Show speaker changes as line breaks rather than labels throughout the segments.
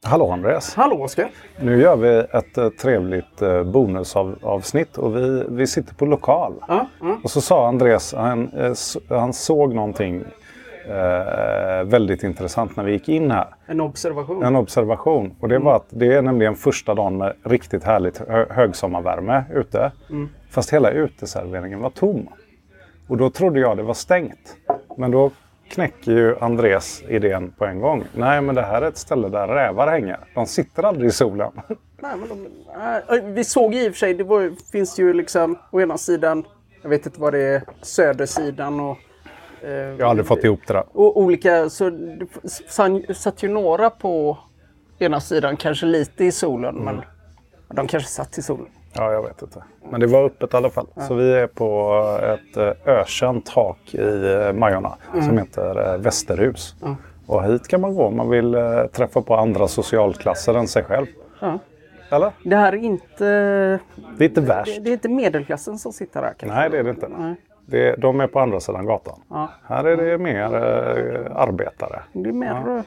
Hallå Andreas.
Hallå Oskar.
Nu gör vi ett trevligt bonusavsnitt och vi sitter på lokal. Och så sa Andreas, han såg någonting väldigt intressant när vi gick in här.
En observation.
En observation. Och det var att det är nämligen första dagen med riktigt härligt högsommarvärme ute. Fast hela uteserveringen var tom. Och då trodde jag det var stängt. Men då knäcker ju Andres idén på en gång. Nej, men det här är ett ställe där rävar hänger. De sitter aldrig i solen.
Nej, men vi såg i och för sig, finns ju liksom å ena sidan, jag vet inte vad det är, södersidan och...
Jag har aldrig fått ihop det där.
Och olika, så det satt ju några på ena sidan, kanske lite i solen, men de kanske satt i solen.
Ja, jag vet inte. Men det var öppet i alla fall. Så vi är på ett ökänt tak i Majorna som heter Västerhus. Och hit kan man gå om man vill träffa på andra socialklasser än sig själv. Eller?
Det här är inte...
Det är inte värst.
Det är inte medelklassen som sitter här.
Nej, det är det inte. Nej. De är på andra sidan gatan. Ja. Här är det mer arbetare.
Det är mer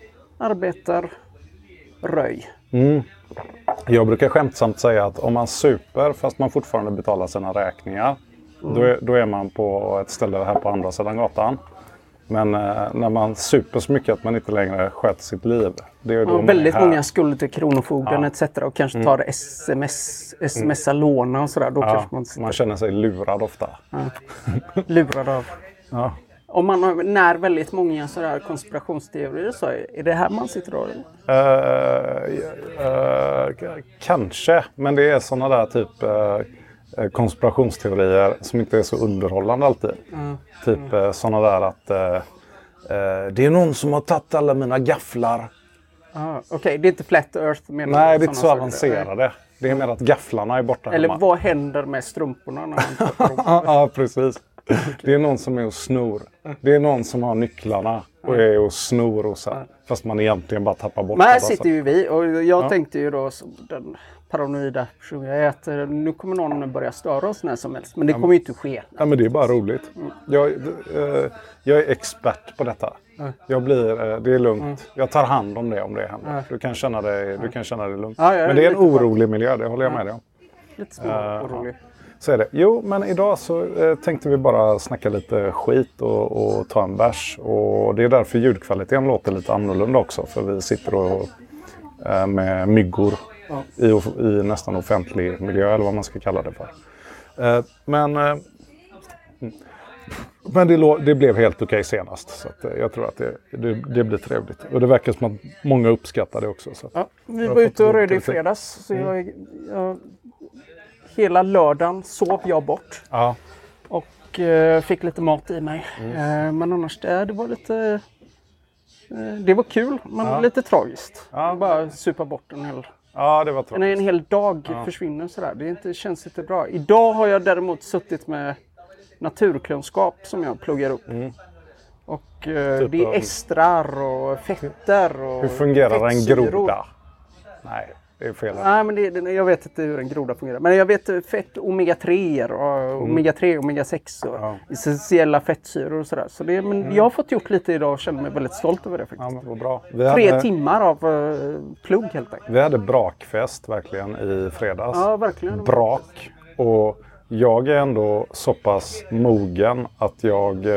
arbetarröj.
Jag brukar skämtsamt säga att om man super fast man fortfarande betalar sina räkningar, då är man på ett ställe här på andra sidan gatan. Men när man super så mycket att man inte längre sköter sitt liv. Det är då
väldigt många skulder till Kronofogden etc. Och kanske tar smsa låna och sådär. Då kanske
man känner sig lurad ofta.
Lurad av.
Ja.
Om man när väldigt många sådär konspirationsteorier så är det här man sitter och...
Kanske, men det är sådana där typ konspirationsteorier som inte är så underhållande alltid. Typ sådana där att det är någon som har tagit alla mina gafflar.
Okej, det är inte flat earth.
Nej, det är inte så avancerade. Det är mer att gafflarna är borta.
Eller hemma. Vad händer med strumporna när man
Ja, precis. Det är någon som är och snor. Det är någon som har nycklarna och är och snor och så. Fast man egentligen bara tappar bort.
Men här sitter ju vi och jag tänkte ju då den paranoida personen jag är att nu kommer någon börja störa oss när som helst. Men det kommer ju inte ske.
Ja, men det är bara roligt. Jag är expert på detta. Det är lugnt. Jag tar hand om det händer. Du kan känna dig lugnt. Men det är en orolig miljö, det håller jag med dig om.
Lite orolig.
Så är det. Jo, men idag så tänkte vi bara snacka lite skit och ta en bärs. Och det är därför ljudkvaliteten låter lite annorlunda också. För vi sitter med myggor i nästan offentlig miljö eller vad man ska kalla det för. Men det blev helt okej senast. Så att jag tror att det blir trevligt. Och det verkar som att många uppskattar det också. Så att
vi var ute och röjde i fredags. Så jag hela lördagen sov jag bort. Och fick lite mat i mig. Men annars det var lite... Det var kul, men lite tragiskt. Bara supa bort en hel...
Ja, det var tragiskt.
En hel dag försvinner sådär. Det känns inte bra. Idag har jag däremot suttit med naturkunskap som jag pluggar upp. Och det är estrar och fetter och
hur fungerar
fettsyror.
En groda? Nej, det är fel.
Nej, men jag vet inte hur en groda fungerar. Men jag vet fett omega-3 och omega-3 och omega-6 och essentiella fettsyror och sådär. Så jag har fått gjort lite idag och känner mig väldigt stolt över det faktiskt.
Ja, vad bra.
3 timmar av plugg helt enkelt.
Vi hade brakfest verkligen i fredags.
Ja, verkligen.
Brak. Och jag är ändå så pass mogen att jag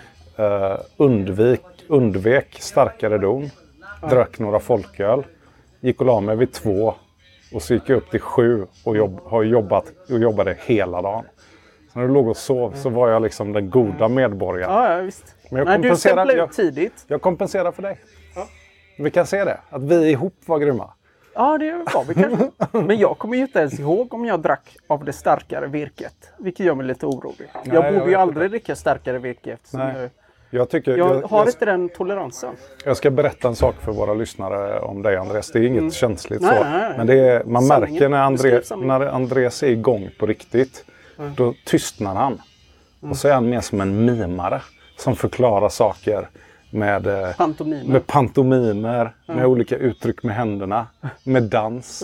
undvek starkare don. Drack några folköl. Gick och la mig vid 2 och så gick jag upp till 7 och jobbade hela dagen. Så när du låg och sov så var jag liksom den goda medborgaren.
Ja, visst.
Men
du stämplade ut tidigt.
Jag kompenserar för dig. Vi kan se det, att vi ihop var grymma.
Ja, det var vi kanske. Men jag kommer ju inte ens ihåg om jag drack av det starkare virket. Vilket gör mig lite orolig. Jag borde ju aldrig dricka starkare virke eftersom jag har inte den toleransen.
Jag ska berätta en sak för våra lyssnare om dig, Andres. Det är inget känsligt så. Men man märker när Andres är igång på riktigt. Då tystnar han. Och så är han mer som en mimare som förklarar saker med pantomimer, med olika uttryck med händerna, med dans.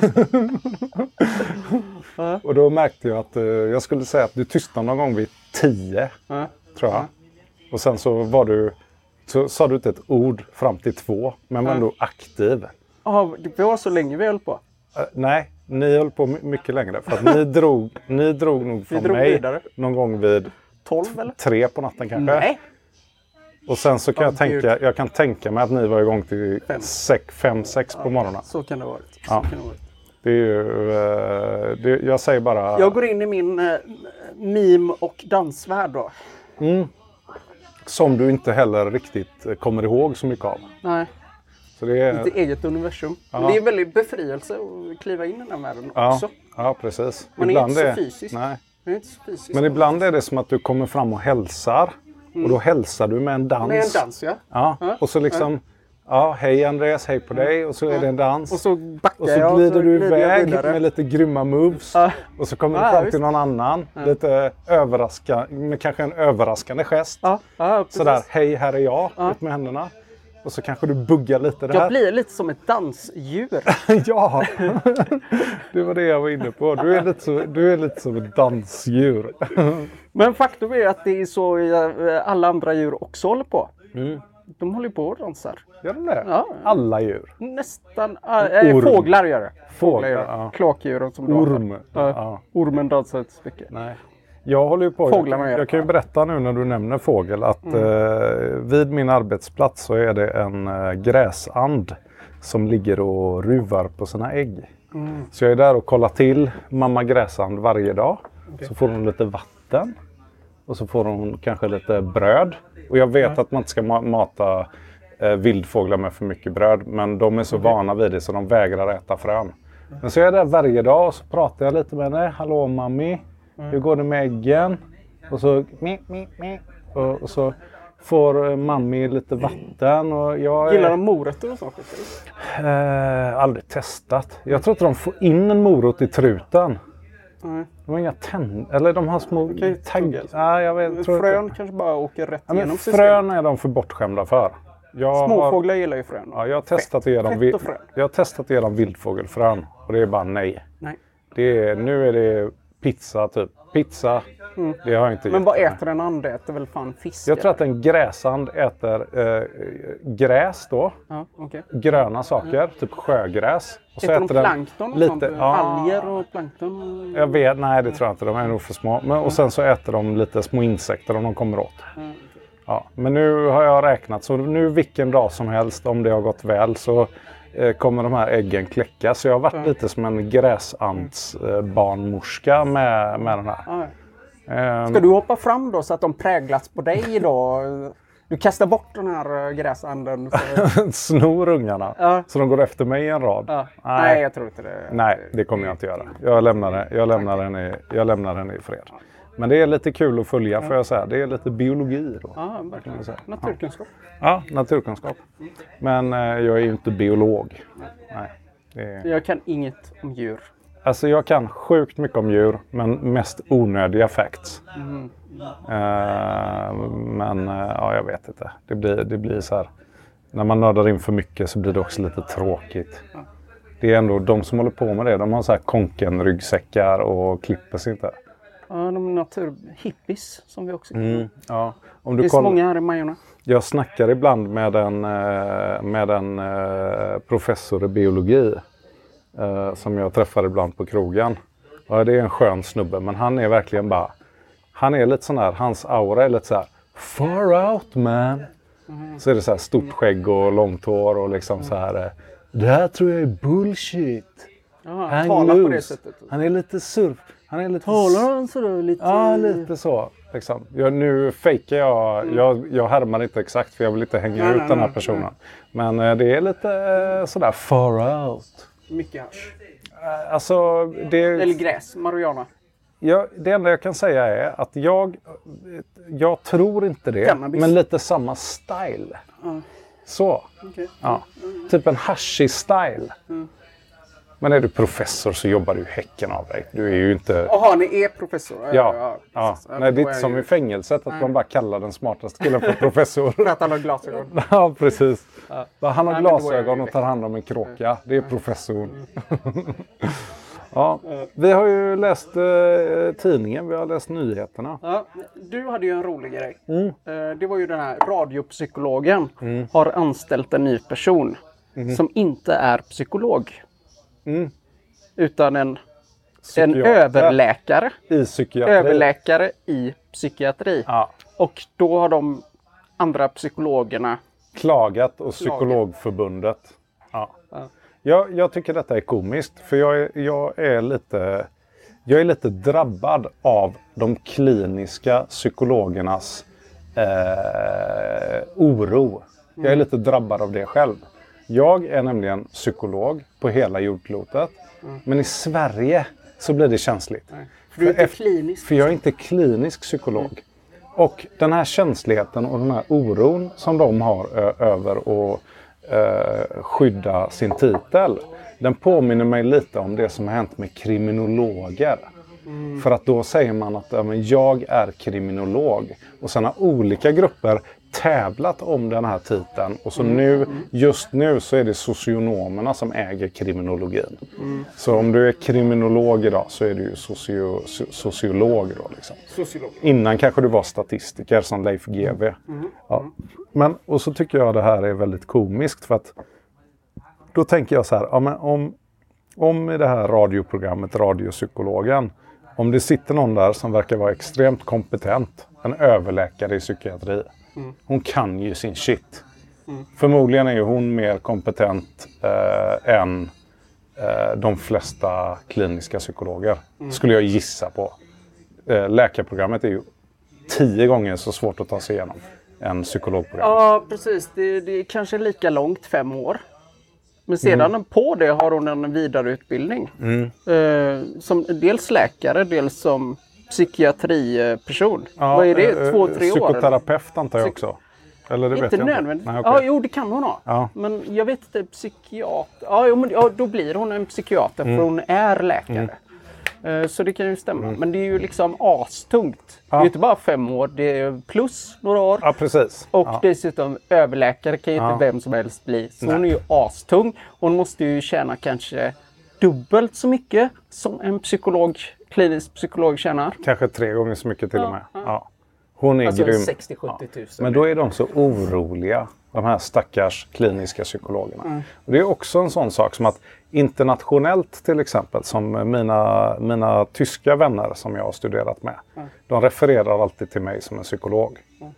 Och då märkte jag att jag skulle säga att du tystnade någon gång vid 10, tror jag. Och sen så sa du inte ett ord fram till 2, men var ändå aktiv.
Ja, det var så länge vi höll på.
Nej, ni höll på mycket längre. För att ni drog nog från mig vidare. Någon gång vid
12 eller?
3 på natten kanske.
Nej.
Och sen så kan jag kan tänka mig att ni var igång till 5-6 på morgonen.
Så kan det vara.
Ja. Det är ju, jag säger bara...
Jag går in i min meme- och dansvärld då.
Som du inte heller riktigt kommer ihåg så mycket av.
Nej.
Så det är
ett eget universum. Ja. Men det är en väldigt befrielse att kliva in i den här världen också.
Ja, precis.
Man är inte så fysisk.
Nej.
Man är inte så fysisk.
Men ibland är det som att du kommer fram och hälsar. Och då hälsar du med en dans.
Med en dans, ja.
Ja. Och så liksom... Ja, hej Andreas, hej på dig. Och så är det en dans.
Och så backar
och så glider du iväg med lite grymma moves. Och så kommer du fram till någon annan. Lite överraskande, med kanske en överraskande gest. Sådär, hej här är jag, ut med händerna. Och så kanske du buggar lite där.
Jag blir lite som ett dansdjur.
Ja, det var det jag var inne på. Du är lite som ett dansdjur.
Men faktum är att det är så alla andra djur också håller på. De håller på och dansar.
Gör de det?
Ja.
Alla djur?
Nästan. Fåglar gör det. Fåglar gör det. Ja. Kloakdjuren som
orm.
Ormen dansar inte så mycket.
Nej. Jag håller ju på. Jag kan ju berätta nu när du nämner fågel att vid min arbetsplats så är det en gräsand som ligger och ruvar på sina ägg. Så jag är där och kollar till mamma gräsand varje dag. Okay. Så får hon lite vatten. Och så får hon kanske lite bröd. Och jag vet att man inte ska mata vildfåglar med för mycket bröd. Men de är så vana vid det så de vägrar äta frön. Men så är jag där varje dag och så pratar jag lite med henne. Hallå mammi, hur går det med äggen? Och så och så får mammi lite vatten. Och
gillar de morötter och sånt?
Aldrig testat. Jag tror inte de får in en morot i truten. De har inga eller de har små taggar. Ja, jag vet,
frön kanske bara åker rätt igenom
systemet. Frön är de för bortskämda för.
Småfåglar gillar ju frön.
Ja, jag har testat att ge dem vildfågelfrön och det är bara nej. Nu är det pizza typ. Pizza, det har jag inte.
Men vad äter en and? Äter väl fan fisk?
Jag tror att en gräsand äter gräs då. Gröna saker, typ sjögräs.
Och så äter de plankton och lite, sånt? Alger och plankton?
Jag vet, nej det tror jag inte. De är nog för små. Och sen så äter de lite små insekter om de kommer åt. Ja, men nu har jag räknat. Så nu vilken dag som helst, om det har gått väl, så kommer de här äggen kläckas. Så jag har varit lite som en gräsandsbarnmorska med den här.
Ska du hoppa fram då så att de präglats på dig idag? Du kastar bort den här gräsanden.
Snor ungarna. Så de går efter mig i en rad.
Nej, jag tror inte det.
Nej, det kommer jag inte göra. Jag lämnar henne i fred. Men det är lite kul att följa får jag säga. Det är lite biologi då.
Ja, verkligen. Naturkunskap.
Ja, naturkunskap. Men jag är ju inte biolog. Nej.
Jag kan inget om djur.
Alltså jag kan sjukt mycket om djur, men mest onödiga facts. Men jag vet inte. Det blir så här. När man nördar in för mycket så blir det också lite tråkigt. Det är ändå de som håller på med det. De har så här konken-ryggsäckar och klipper sig inte.
Ja, de naturhippies som vi också kan.
Ja.
Det är så många här i Majorna.
Jag snackar ibland med en professor i biologi som jag träffar ibland på krogen. Ja, det är en skön snubbe, men han är verkligen bara... Han är lite sån här, hans aura är lite så här far out man. Så är det så här stort skägg och långt hår och liksom så här... Det här tror jag är bullshit.
Han talar på det sättet.
Han är lite surf. Han är lite...
Talar han sådär lite?
Ja, lite så. Liksom. Nu fejkar jag härmar inte exakt för jag vill inte hänga ut den här personen. Men det är lite sådär far out.
Mycket hasch.
Alltså,
eller gräs, marijuana.
Det enda jag kan säga är att jag tror inte det. Cannabis. Men lite samma style. Så. Ja. Typ en hashi-style. Men är du professor så jobbar du häcken av dig. Du är ju inte...
Jaha, ni är professor?
Ja. Nej, det är inte som i fängelset att man bara kallar den smartaste killen för professor.
För att han har glasögon.
Ja, precis. Han har glasögon och tar hand om en kråka. Det är professorn. Ja, vi har ju läst tidningen, vi har läst nyheterna.
Ja, du hade ju en rolig grej. Det var ju den här radiopsykologen har anställt en ny person. som inte är psykolog. Utan en överläkare.
I psykiatri.
Överläkare i psykiatri.
Ja.
Och då har de andra psykologerna
klagat och Psykologförbundet. Ja. Jag tycker detta är komiskt. För jag är lite drabbad av de kliniska psykologernas oro. Jag är lite drabbad av det själv. Jag är nämligen psykolog på hela jordklotet. Men i Sverige så blir det känsligt.
För du är inte klinisk.
För jag är inte klinisk psykolog. Och den här känsligheten och den här oron som de har över att skydda sin titel. Den påminner mig lite om det som har hänt med kriminologer. För att då säger man att jag är kriminolog. Och sen har olika grupper tävlat om den här titeln. Och så just nu så är det socionomerna som äger kriminologin. Så om du är kriminolog idag så är du ju sociolog då liksom.
Sociolog.
Innan kanske du var statistiker som Leif GW. Ja. Men, och så tycker jag det här är väldigt komiskt för att då tänker jag så här, ja, men om i det här radioprogrammet Radiopsykologen, om det sitter någon där som verkar vara extremt kompetent, en överläkare i psykiatri. Hon kan ju sin shit. Förmodligen är ju hon mer kompetent än de flesta kliniska psykologer. Skulle jag gissa på. Läkarprogrammet är ju 10 gånger så svårt att ta sig igenom än psykologprogrammet.
Ja, precis. Det är kanske lika långt, 5 år. Men sedan på det har hon en vidareutbildning. Som dels läkare, dels som psykiatriperson.
Ja,
vad är det? 2-3 år?
Psykoterapeut antar jag också. Eller det
inte
vet jag
nödvändigt.
Nej, okay.
Ja, jo, det kan hon ha.
Ja.
Men jag vet inte, psykiater. Då blir hon en psykiater för hon är läkare. Så det kan ju stämma. Men det är ju liksom astungt. Det är ju inte bara 5 år, det är plus några år.
Ja, precis.
Och dessutom överläkare kan ju inte vem som helst bli. Så hon är ju astung. Hon måste ju tjäna kanske dubbelt så mycket som en klinisk psykolog tjänar.
Kanske 3 gånger så mycket till och med. Ja. Hon är
alltså
grym.
60-70 000.
Men då är de så oroliga, de här stackars kliniska psykologerna. Och det är också en sån sak som att internationellt till exempel, som mina tyska vänner som jag har studerat med. De refererar alltid till mig som en psykolog.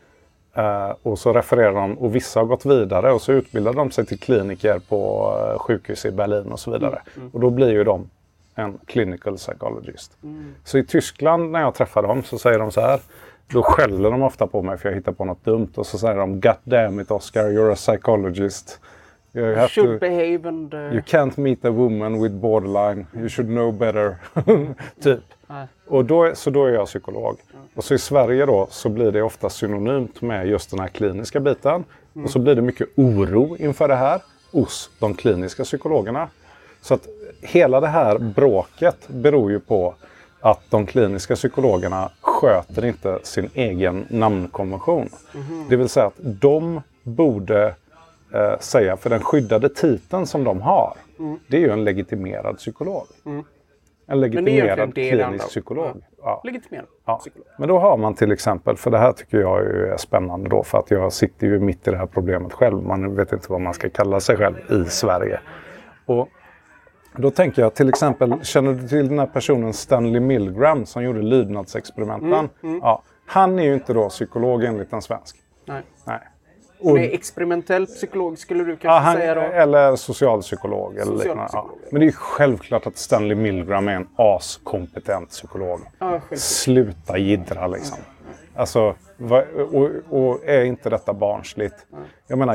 Och så refererar de, och vissa har gått vidare och så utbildar de sig till kliniker på sjukhus i Berlin och så vidare. Och då blir ju de en clinical psychologist. Så i Tyskland när jag träffar dem så säger de så här. Då skäller de ofta på mig för jag hittar på något dumt. Och så säger de, God damn it Oscar, you're a psychologist. You
should behave and...
You can't meet a woman with borderline. You should know better. Typ. Och då är jag psykolog. Och så i Sverige då så blir det ofta synonymt med just den här kliniska biten. Och så blir det mycket oro inför det här hos de kliniska psykologerna. Så att hela det här bråket beror ju på att de kliniska psykologerna sköter inte sin egen namnkonvention. Det vill säga att de borde säga, för den skyddade titeln som de har, det är ju en legitimerad psykolog. En legitimerad klinisk psykolog.
Ja. Legitimerad psykolog.
Men då har man till exempel, för det här tycker jag är spännande då, för att jag sitter ju mitt i det här problemet själv. Man vet inte vad man ska kalla sig själv i Sverige. Och då tänker jag till exempel, känner du till den här personen Stanley Milgram som gjorde lydnadsexperimenten? Ja, han är ju inte då psykolog enligt en svensk.
Nej.
Och,
är experimentell psykolog skulle du kanske säga då?
Eller socialpsykolog. Eller liknande. Ja. Men det är ju självklart att Stanley Milgram är en askompetent psykolog. Sluta jiddra liksom. Alltså, och är inte detta barnsligt? Jag menar,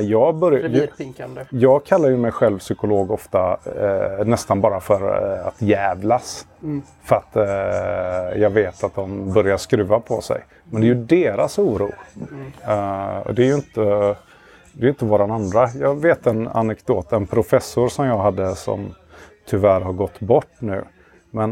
jag kallar ju mig själv psykolog ofta nästan bara för att jävlas. För att jag vet att de börjar skruva på sig. Men det är ju deras oro. Det är ju inte våran andra. Jag vet en anekdot, en professor som jag hade som tyvärr har gått bort nu. Men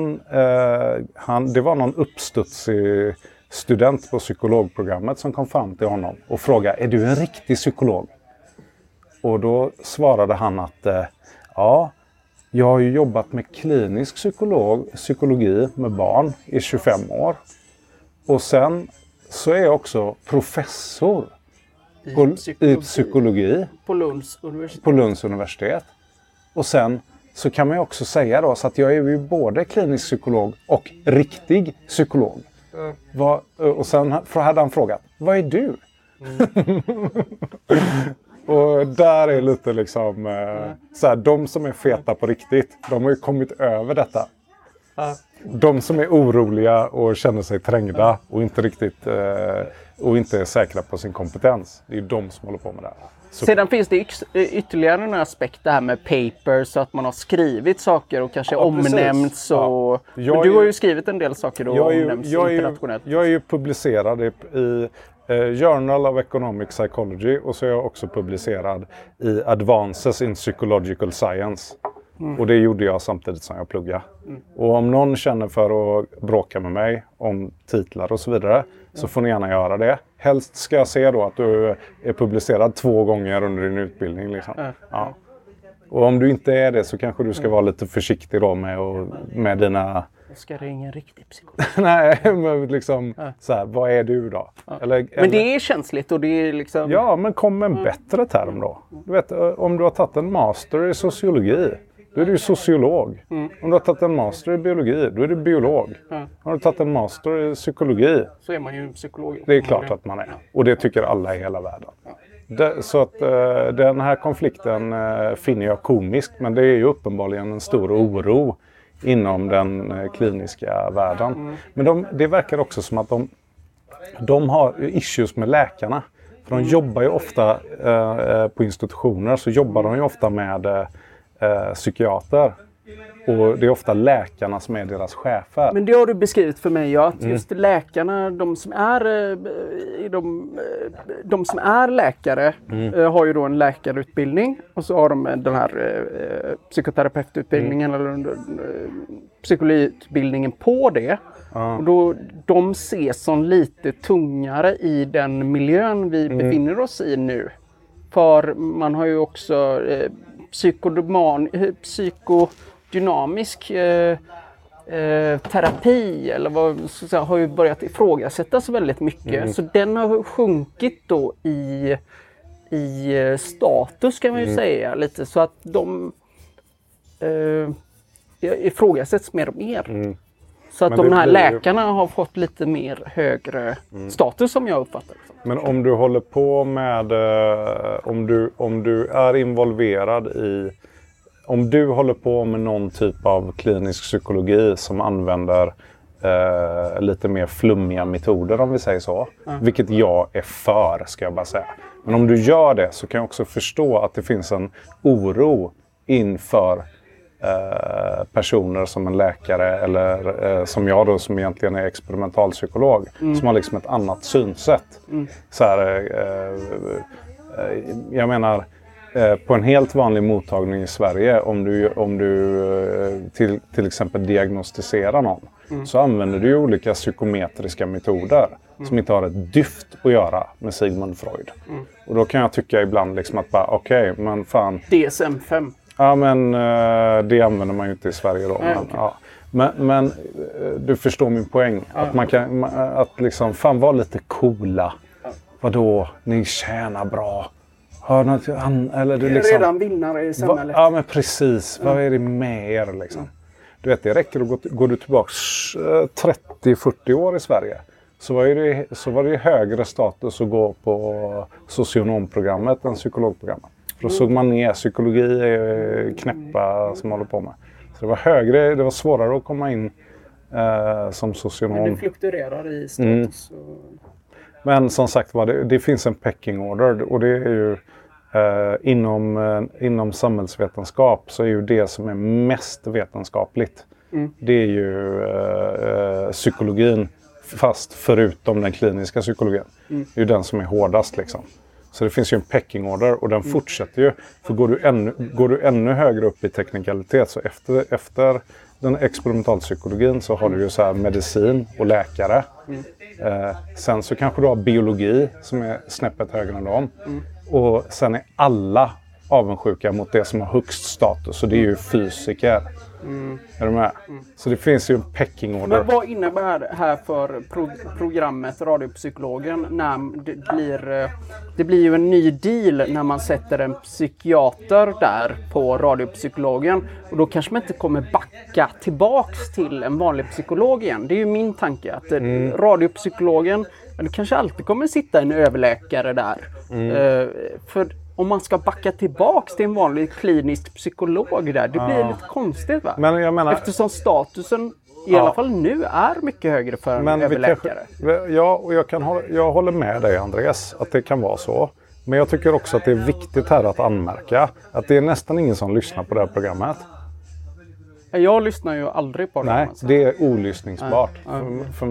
det var någon uppstudsig student på psykologprogrammet som kom fram till honom och frågade, är du en riktig psykolog? Och då svarade han att ja, jag har ju jobbat med klinisk psykologi med barn i 25 år. Och sen så är jag också professor i psykologi.
På Lunds universitet.
På Lunds universitet. Och sen så kan man ju också säga då så att jag är ju både klinisk psykolog och riktig psykolog. Och sen hade han frågat, vad är du? Och där är lite liksom så här, de som är feta på riktigt, de har ju kommit över detta. De som är oroliga och känner sig trängda och inte riktigt och inte är säkra på sin kompetens. Det är ju de som håller på med det här.
Sedan finns det ytterligare en aspekt, det här med papers, så att man har skrivit saker och kanske omnämnts. Och... Men du har ju skrivit en del saker och omnämnts internationellt.
Jag är ju publicerad i Journal of Economic Psychology och så är jag också publicerad i Advances in Psychological Science. Och det gjorde jag samtidigt som jag pluggade. Och om någon känner för att bråka med mig om titlar och så vidare så får ni gärna göra det. Helst ska jag se då att du är publicerad 2 gånger under din utbildning. Liksom. Ja. Och om du inte är det så kanske du ska vara lite försiktig då med dina...
Jag ska ringa en riktig psykolog.
Nej, men liksom så här, vad är du då?
Men det är känsligt och det är liksom...
Ja, men kom med en bättre term då. Du vet, om du har tagit en master i sociologi, då är du sociolog. Om du har tagit en master i biologi, då är du biolog. Om du tagit en master i psykologi,
så är man ju psykolog.
Det är klart att man är. Och det tycker alla i hela världen. Så att den här konflikten finner jag komisk, men det är ju uppenbarligen en stor oro inom den kliniska världen. Men det verkar också som att de har issues med läkarna. För de jobbar ju ofta på institutioner, så jobbar de ju ofta med psykiater. Och det är ofta läkarna som är deras chefer.
Men det har du beskrivit för mig, ja, att just läkarna, de som är läkare har ju då en läkarutbildning och så har de den här psykoterapeututbildningen eller psykologutbildningen på det. Och då de ses som lite tungare i den miljön vi befinner oss i nu. För man har ju också psykodynamisk terapi eller vad så att säga, har ju börjat ifrågasättas väldigt mycket. Så den har sjunkit då i status kan man ju säga lite, så att de ifrågasätts mer och mer. Så att de här läkarna har fått lite mer högre status som jag uppfattar det.
Men om du håller på med, om du är involverad i, om du håller på med någon typ av klinisk psykologi som använder lite mer flummiga metoder om vi säger så. Vilket jag är för, ska jag bara säga. Men om du gör det så kan jag också förstå att det finns en oro inför personer som en läkare eller som jag då som egentligen är experimentalpsykolog som har liksom ett annat synsätt. Så här, jag menar på en helt vanlig mottagning i Sverige om du till exempel diagnostiserar någon så använder du olika psykometriska metoder som inte har ett dyft att göra med Sigmund Freud. Och då kan jag tycka ibland liksom att bara okej, men fan
DSM-5.
Ja, men det använder man ju inte i Sverige då. Men du förstår min poäng. Att man kan, att liksom, fan var lite coola. Vadå, ni tjänar bra. Har något, eller det liksom,
redan vinnare i samhället.
Ja, men precis. Vad är det med er liksom? Du vet, det räcker att gå du tillbaka 30-40 år i Sverige. Så var det högre status att gå på socionomprogrammet än psykologprogrammet. För då såg man ner, psykologi är knäppa som håller på med. Så det var högre, det var svårare att komma in som socionom.
Men det fluktuerar i status.
Men som sagt det finns en pecking order och det är ju inom samhällsvetenskap så är ju det som är mest vetenskapligt. Det är ju psykologin, fast förutom den kliniska psykologin. Det är ju den som är hårdast liksom. Så det finns ju en pecking order och den fortsätter ju. För går du ännu högre upp i teknikalitet så efter den experimentalpsykologin så har du ju så här medicin och läkare. Sen så kanske du har biologi som är snäppet högre än dem. Och sen är alla avundsjuka mot det som har högst status. Och det är ju fysiker. Är du med? Så det finns ju en pecking order.
Men vad innebär det här för programmet Radiopsykologen när det blir ju en ny deal när man sätter en psykiater där på Radiopsykologen, och då kanske man inte kommer backa tillbaks till en vanlig psykolog igen. Det är ju min tanke att Radiopsykologen, det kanske alltid kommer sitta en överläkare där. För om man ska backa tillbaks till en vanlig klinisk psykolog där, det blir lite konstigt, va?
Men jag menar,
eftersom statusen i alla fall nu är mycket högre för en överläkare.
Ja, och jag håller med dig, Andreas, att det kan vara så. Men jag tycker också att det är viktigt här att anmärka att det är nästan ingen som lyssnar på det här programmet.
Jag lyssnar ju aldrig på det.
Nej, det är olyssningsbart. För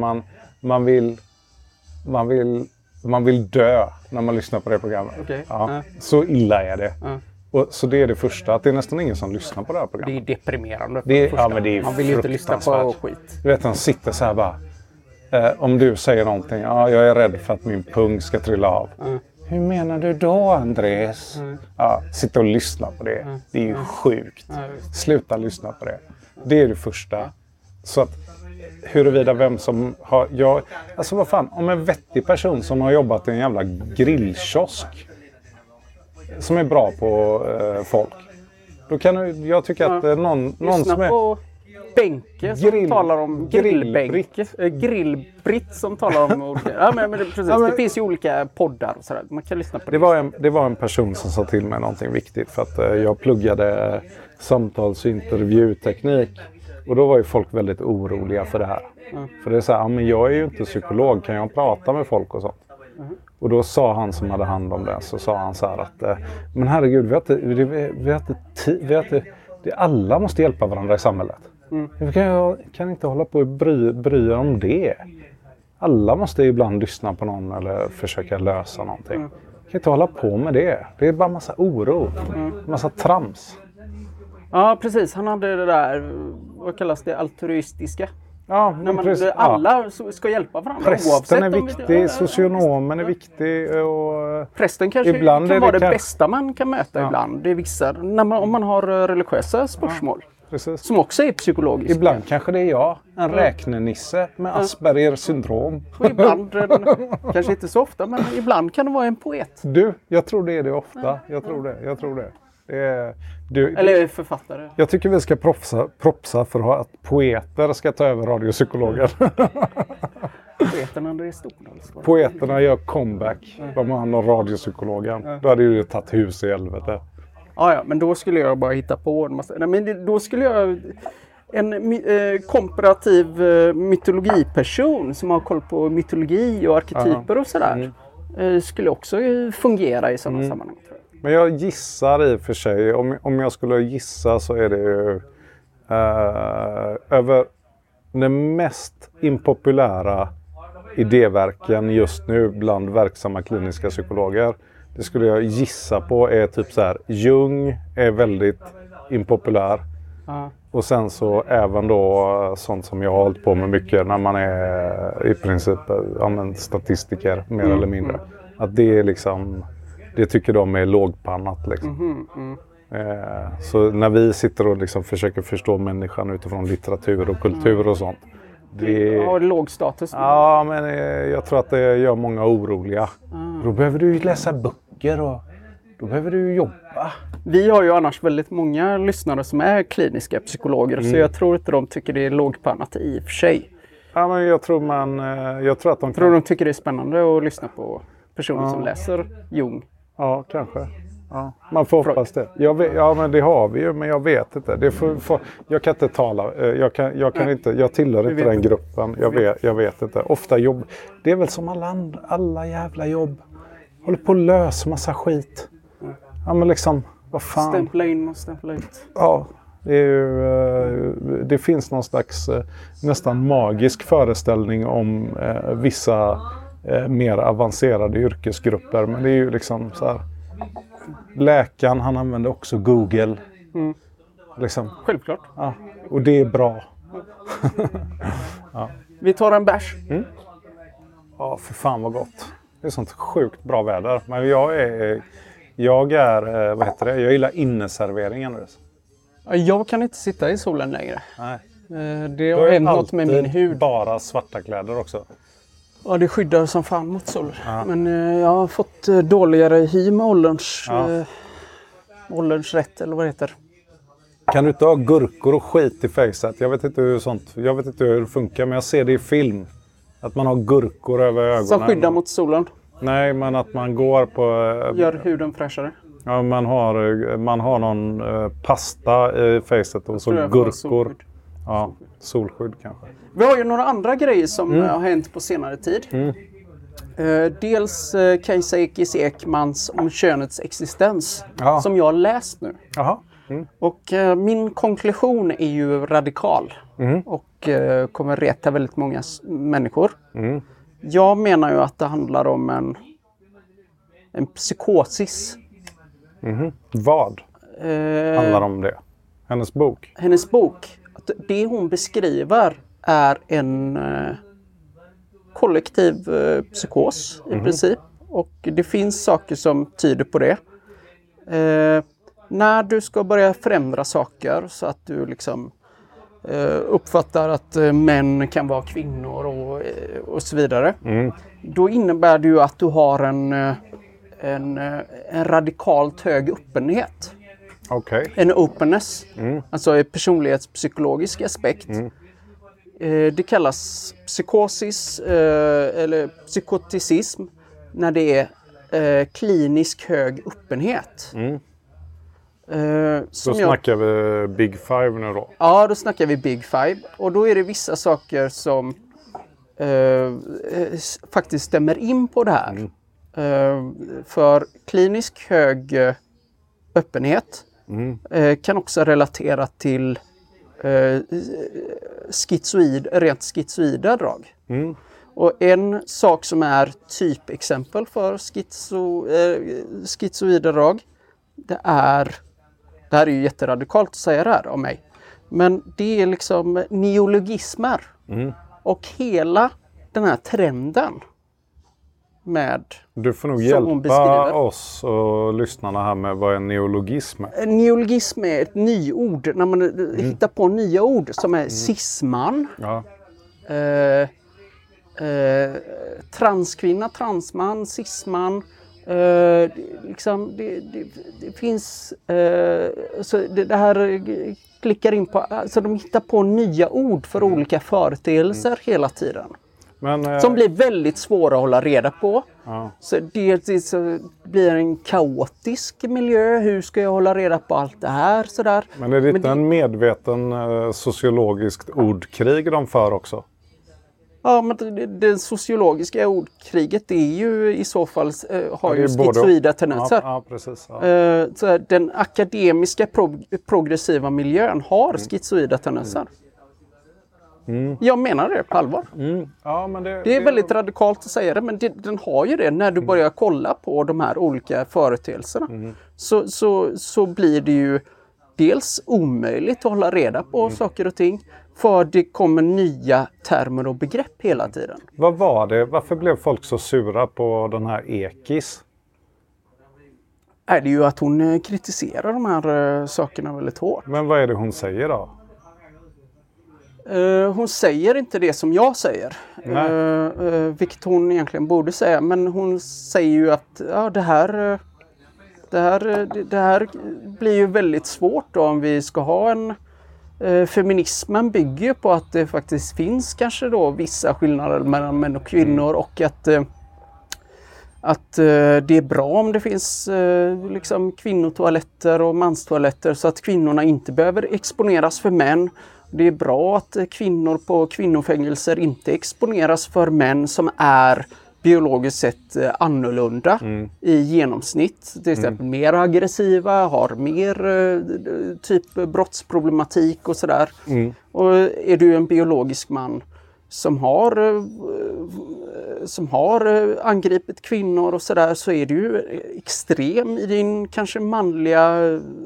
man vill dö när man lyssnar på det programmet.
Okay.
Så illa är det. Och så det är det första, att det är nästan ingen som lyssnar på det här programmet.
Det är deprimerande.
Men det är
man vill ju inte lyssna på skit.
Du vet, han sitter så här bara. Om du säger någonting, jag är rädd för att min pung ska trilla av. Hur menar du då, Andreas? Sitta och lyssna på det. Det är ju sjukt. Sluta lyssna på det. Det är det första. Så att huruvida vem som har... alltså vad fan, om en vettig person som har jobbat i en jävla grillkiosk som är bra på folk. Då kan jag tycka att någon som är...
på Benke som talar om grillbänke. Grillbritt som talar om olika... det finns ju olika poddar och sådär. Man kan lyssna på
det var en person som sa till mig någonting viktigt, för att jag pluggade samtals- och intervjuteknik. Och då var ju folk väldigt oroliga för det här. För det är så här, men jag är ju inte psykolog, kan jag prata med folk och sånt? Och då sa han som hade hand om det, så sa han så här att men herregud, alla måste hjälpa varandra i samhället. Vi kan inte hålla på och bry om det. Alla måste ibland lyssna på någon eller försöka lösa någonting. Vi kan inte hålla på med det. Det är bara massa oro, massa trams.
Ja, precis. Han hade det där, vad kallas det, altruistiska.
Ja,
när alla ska hjälpa varandra.
Prästen är viktig, socionomen är viktig. Och
prästen kanske ibland kan vara det bästa man kan möta ibland. Det är vissa, om man har religiösa spörsmål. Som också är psykologiska.
Ibland kanske det är jag, en räknenisse med Asperger syndrom.
Och ibland, kanske inte så ofta, men ibland kan det vara en poet.
Jag tror det är det ofta. Jag tror det.
Eller författare.
Jag tycker vi ska propsa för att poeter ska ta över radiopsykologer.
Poeterna, det är stort.
Poeterna gör comeback. De har hand om radiopsykologen. Då hade ju tagit hus i helvete.
Ja, men då skulle jag bara hitta på en massa... Nej, men då skulle jag... En komparativ mytologiperson som har koll på mytologi och arketyper och sådär. Skulle också fungera i sådana sammanhang, tror jag.
Men jag gissar i och för sig, om jag skulle gissa så är det ju över den mest impopulära idéverken just nu bland verksamma kliniska psykologer. Det skulle jag gissa på är typ så här, Jung är väldigt impopulär. Och sen så även då sånt som jag har hållit på med mycket när man är i princip statistiker mer eller mindre. Att det är liksom... Det tycker de är lågpannat liksom. Så när vi sitter och liksom försöker förstå människan utifrån litteratur och kultur och sånt.
Det har låg status.
Ja, men jag tror att det gör många oroliga. Då behöver du läsa böcker och då behöver du jobba.
Vi har ju annars väldigt många lyssnare som är kliniska psykologer. Så jag tror inte de tycker det är lågpannat i och för sig.
Ja, men jag tror att
de tycker det är spännande att lyssna på personer som läser Jung.
Ja, kanske. Ja, man får hoppas det. Men det har vi ju, men jag vet inte. Jag kan inte tala. Jag tillhör inte den gruppen. Jag vet inte. Ofta jobb. Det är väl som alla jävla jobb. Håller på att lösa massa skit. Ja, men liksom, vad fan.
Stämpla in och stämpla ut.
Ja, det finns någon slags nästan magisk föreställning om vissa mer avancerade yrkesgrupper. Men det är ju liksom så här. Läkaren, han använder också Google. Liksom.
Självklart.
Ja, och det är bra.
Ja. Vi tar en bärs.
Ja, för fan vad gott. Det är sånt sjukt bra väder. Men Jag är, vad heter det? Jag gillar inneserveringen.
Jag kan inte sitta i solen längre.
Nej.
Det har hänt något med min hud.
Bara svarta kläder också.
Ja, det skyddar som fan mot sol. Ja. Men jag har fått dåligare hy med ålderns rätt, eller vad det heter.
Kan du inte ha gurkor och skit i facet? Jag vet inte hur det funkar, men jag ser det i film. Att man har gurkor över ögonen.
Som skyddar mot solen?
Nej, men att man går på...
Gör huden fräschare?
Ja, man har någon pasta i facet och så gurkor. Solskydd. Ja, solskydd kanske.
Vi har ju några andra grejer som har hänt på senare tid. Dels Kajsa Ekis Ekmans Om könets existens. Ja. Som jag har läst nu.
Jaha.
Och min konklusion är ju radikal. Och kommer reta väldigt många människor. Jag menar ju att det handlar om en psykosis.
Vad handlar om det? Hennes bok?
Hennes bok. Det hon beskriver är en kollektiv psykos i princip. Och det finns saker som tyder på det. När du ska börja förändra saker så att du liksom uppfattar att män kan vara kvinnor och så vidare. Då innebär det ju att du har en radikalt hög öppenhet.
Okay.
En openness. Alltså en personlighetspsykologisk aspekt. Det kallas psykosis eller psykoticism när det är klinisk hög öppenhet.
Då snackar vi Big Five nu då?
Ja, då snackar vi Big Five. Och då är det vissa saker som faktiskt stämmer in på det här. För klinisk hög öppenhet kan också relatera till rent schizoida drag. Och en sak som är typexempel för schizoida drag, det här är ju jätteradikalt att säga det här om mig, men det är liksom neologismer. Och hela den här trenden med...
Du får nog hjälpa oss och lyssnarna här med vad en neologism är.
En neologism är ett nyord, när man hittar på nya ord som är cisman, transkvinna, transman, cisman. Liksom det finns så det här klickar in på, alltså de hittar på nya ord för olika företeelser hela tiden. Men, som blir väldigt svåra att hålla reda på. Så det så blir en kaotisk miljö. Hur ska jag hålla reda på allt det här? Sådär.
Men är det inte en medveten sociologiskt ordkrig de för också?
Ja, men det sociologiska ordkriget är ju i så fall har ju schizoida tendenser.
Ja, precis. Ja.
Så den akademiska progressiva miljön har schizoida tendenser. Jag menar det på allvar.
Ja, men
det är väldigt radikalt att säga det, men den har ju det. När du börjar kolla på de här olika företeelserna så blir det ju dels omöjligt att hålla reda på saker och ting. För det kommer nya termer och begrepp hela tiden.
Vad var det? Varför blev folk så sura på den här Ekis?
Är det ju att hon kritiserar de här sakerna väldigt hårt.
Men vad är det hon säger då?
Hon säger inte det som jag säger. Vilket hon egentligen borde säga. Men hon säger ju att det här blir ju väldigt svårt då, om vi ska ha en... Feminismen bygger på att det faktiskt finns kanske då vissa skillnader mellan män och kvinnor och att det är bra om det finns liksom kvinnotoaletter och manstoaletter så att kvinnorna inte behöver exponeras för män. Det är bra att kvinnor på kvinnofängelser inte exponeras för män som är biologiskt sett annorlunda i genomsnitt. Till exempel mer aggressiva, har mer typ brottsproblematik och sådär. Och är du en biologisk man som har angripit kvinnor och sådär, så är du extrem i din kanske manliga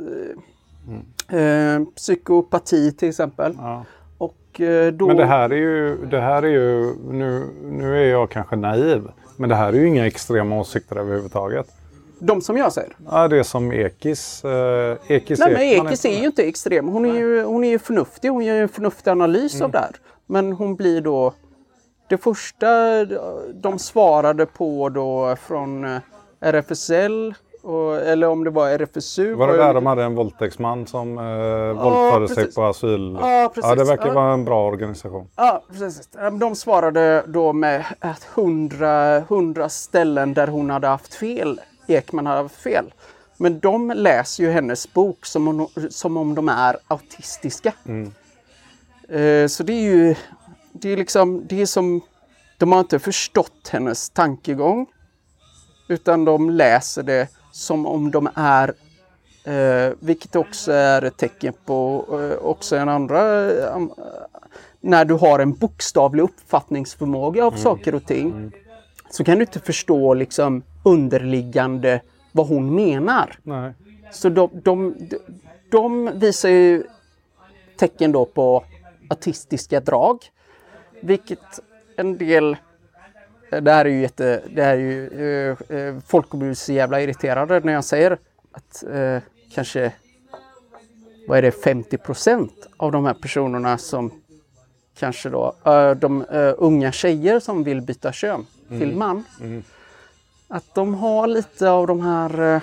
psykopati till exempel.
Ja.
Då...
Men det här är ju nu är jag kanske naiv, men det här är ju inga extrema åsikter överhuvudtaget.
De som jag säger.
Ja, det är som Ekis.
Ekis är ju inte extrem. Hon är ju förnuftig. Hon gör ju en förnuftig analys av det här. Men hon blir då... Det första de svarade på då från RFSL... eller om det var RFSU.
Var det där de hade en våldtäktsman som våldförde sig på asyl? Ja, precis. Ja, det verkar vara en bra organisation.
Ja, precis. De svarade då med 100 ställen där hon hade haft fel. Ekman hade haft fel. Men de läser ju hennes bok som om de är autistiska. Så det är ju... Det är som... De har inte förstått hennes tankegång. Utan de läser det som om de är, vilket också är ett tecken på också en andra, när du har en bokstavlig uppfattningsförmåga av saker och ting, så kan du inte förstå liksom underliggande vad hon menar.
Nej.
Så de visar ju tecken då på autistiska drag, vilket en del... Det är ju folk blir så jävla irriterade när jag säger att kanske, vad är det, 50% av de här personerna som kanske då, de unga tjejer som vill byta kön till man, att de har lite av de här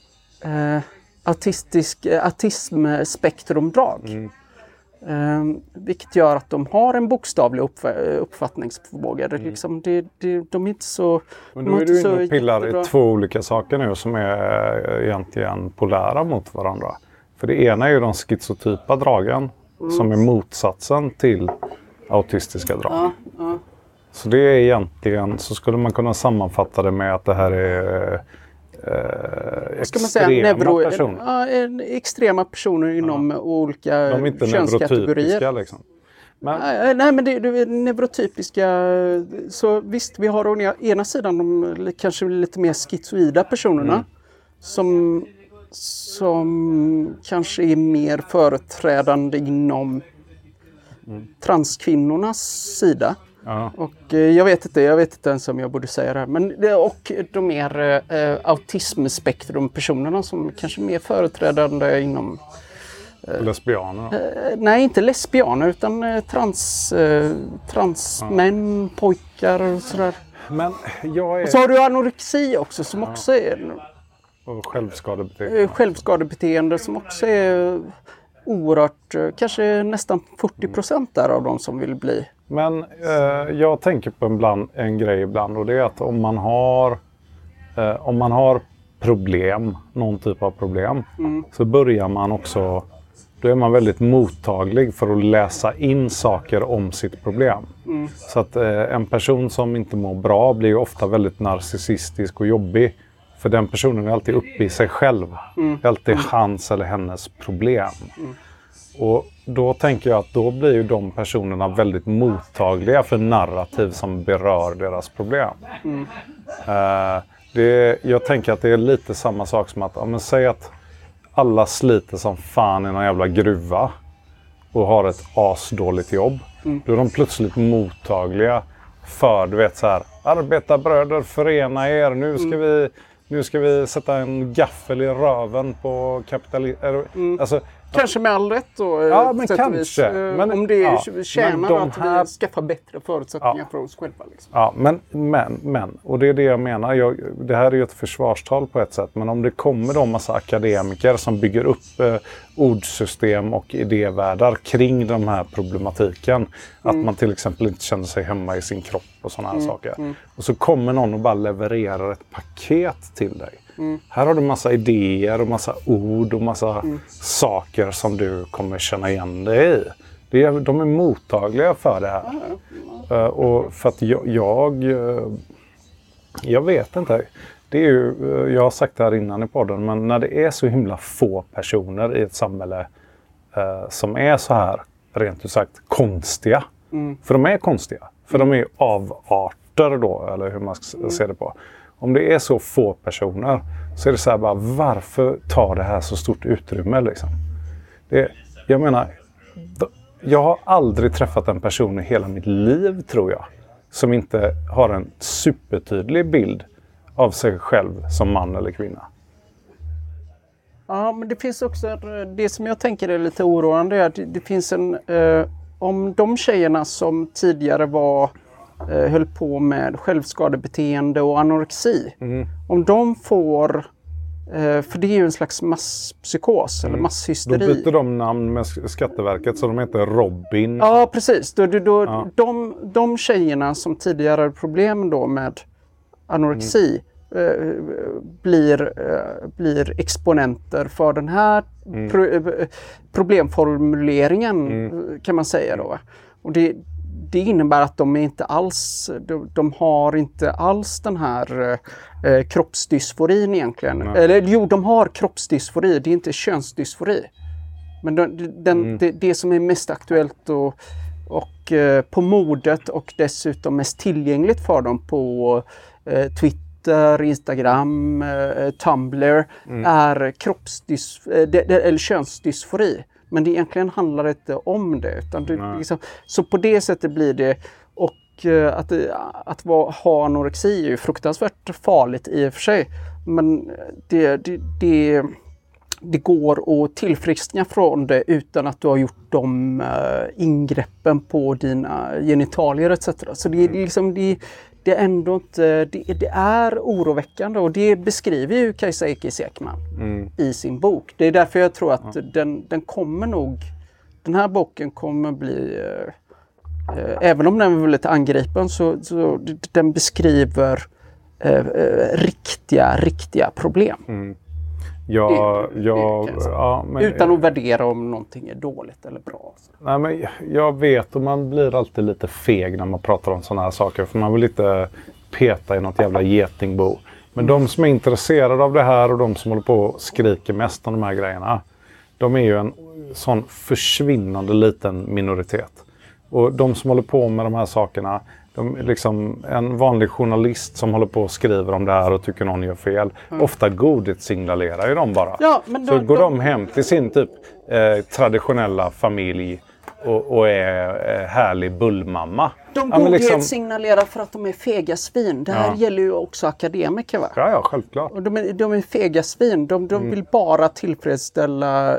autismspektrumdrag. Vilket gör att de har en bokstavlig uppfattningsförmåga. De är inte så...
Men då är du inne och pillar i två olika saker nu som är egentligen polära mot varandra. För det ena är ju de schizotypa dragen som är motsatsen till autistiska drag. Så det är egentligen, så skulle man kunna sammanfatta det med att det här är extrema personer.
Extrema personer inom olika könskategorier.
Liksom.
Nej, men det är neurotypiska. Så visst, vi har å ena sidan de kanske lite mer schizoida personerna som kanske är mer företrädande inom transkvinnornas sida.
Ja.
Och jag vet inte ens om jag borde säga det här. Men och de mer autismspektrumpersonerna som kanske är mer företrädande inom...
lesbianer?
Nej, inte lesbianer utan transmän, pojkar och sådär.
Men jag är...
Och så har du anorexi också som också är...
Och självskadebeteende.
Självskadebeteende som också är oerhört, kanske nästan 40% där av de som vill bli.
Men jag tänker på en grej ibland, och det är att om man har problem, någon typ av problem, så börjar man också, då är man väldigt mottaglig för att läsa in saker om sitt problem. Så att en person som inte mår bra blir ju ofta väldigt narcissistisk och jobbig. För den personen är alltid uppe i sig själv. Det är alltid hans eller hennes problem. Och då tänker jag att då blir ju de personerna väldigt mottagliga för narrativ som berör deras problem. Jag tänker att det är lite samma sak som att, säg att alla sliter som fan i någon jävla gruva och har ett asdåligt jobb. Då är de plötsligt mottagliga för, du vet så här, arbetarbröder, förena er, nu ska vi sätta en gaffel i röven på kapitalister. Alltså,
kanske med all rätt då.
Ja, men kanske.
Men, om det tjänar att vi skaffar bättre förutsättningar för oss själva. Liksom.
Ja, men. Och det är det jag menar. Det här är ju ett försvarstal på ett sätt. Men om det kommer då en massa akademiker som bygger upp ordsystem och idévärldar kring de här problematiken. Att man till exempel inte känner sig hemma i sin kropp och sådana här saker. Och så kommer någon och bara levererar ett paket till dig. Här har du massa idéer och massa ord och massa saker som du kommer känna igen dig i. De är mottagliga för det här. Och för att jag vet inte. Det är ju, jag har sagt det här innan i podden, men när det är så himla få personer i ett samhälle som är så här, rent ut sagt, konstiga. För de är konstiga. För de är avarter då, eller hur man ska se det på. Om det är så få personer så är det så här bara, varför tar det här så stort utrymme liksom? Jag menar, jag har aldrig träffat en person i hela mitt liv, tror jag, som inte har en supertydlig bild av sig själv som man eller kvinna.
Ja, men det finns också, det som jag tänker är lite oroande är att det finns om de tjejerna som tidigare höll på med självskadebeteende och anorexi, om de får, för det är ju en slags masspsykos eller masshysteri.
Då byter de namn med Skatteverket så de heter Robin.
Ja, precis. De tjejerna som tidigare hade problem då med anorexi blir exponenter för den här problemformuleringen kan man säga då. Och det innebär att de har inte alls den här kroppsdysforin egentligen. Eller jo, de har kroppsdysfori, det är inte könsdysfori. Men det som är mest aktuellt och på modet och dessutom mest tillgängligt för dem på Twitter, Instagram, Tumblr är eller könsdysfori. Men det egentligen handlar inte om det. Utan så på det sättet blir det. Och att ha anorexi är ju fruktansvärt farligt i och för sig. Men det går att tillfriskna från det utan att du har gjort de ingreppen på dina genitalier etc. Så det är liksom... Det är ändå inte, det är oroväckande och det beskriver ju Kajsa Ekis Ekman i sin bok. Det är därför jag tror att den här boken kommer bli, även om den är lite angripen så den beskriver riktiga problem. Utan att värdera om någonting är dåligt eller bra.
Nej, men jag vet, och man blir alltid lite feg när man pratar om sådana här saker. För man vill inte peta i något jävla getingbo. Men de som är intresserade av det här och de som håller på och skriker mest om de här grejerna. De är ju en sån försvinnande liten minoritet. Och de som håller på med de här sakerna, liksom en vanlig journalist som håller på och skriver om det här och tycker någon gör fel. Ofta godhetssignalerar ju de bara.
Ja, men
så går de hem till sin typ traditionella familj och är härlig bullmamma.
De godhetssignalerar för att de är fega svin. Det här gäller ju också akademiker, va?
Ja, självklart.
Och de är fega svin. De vill bara tillfredsställa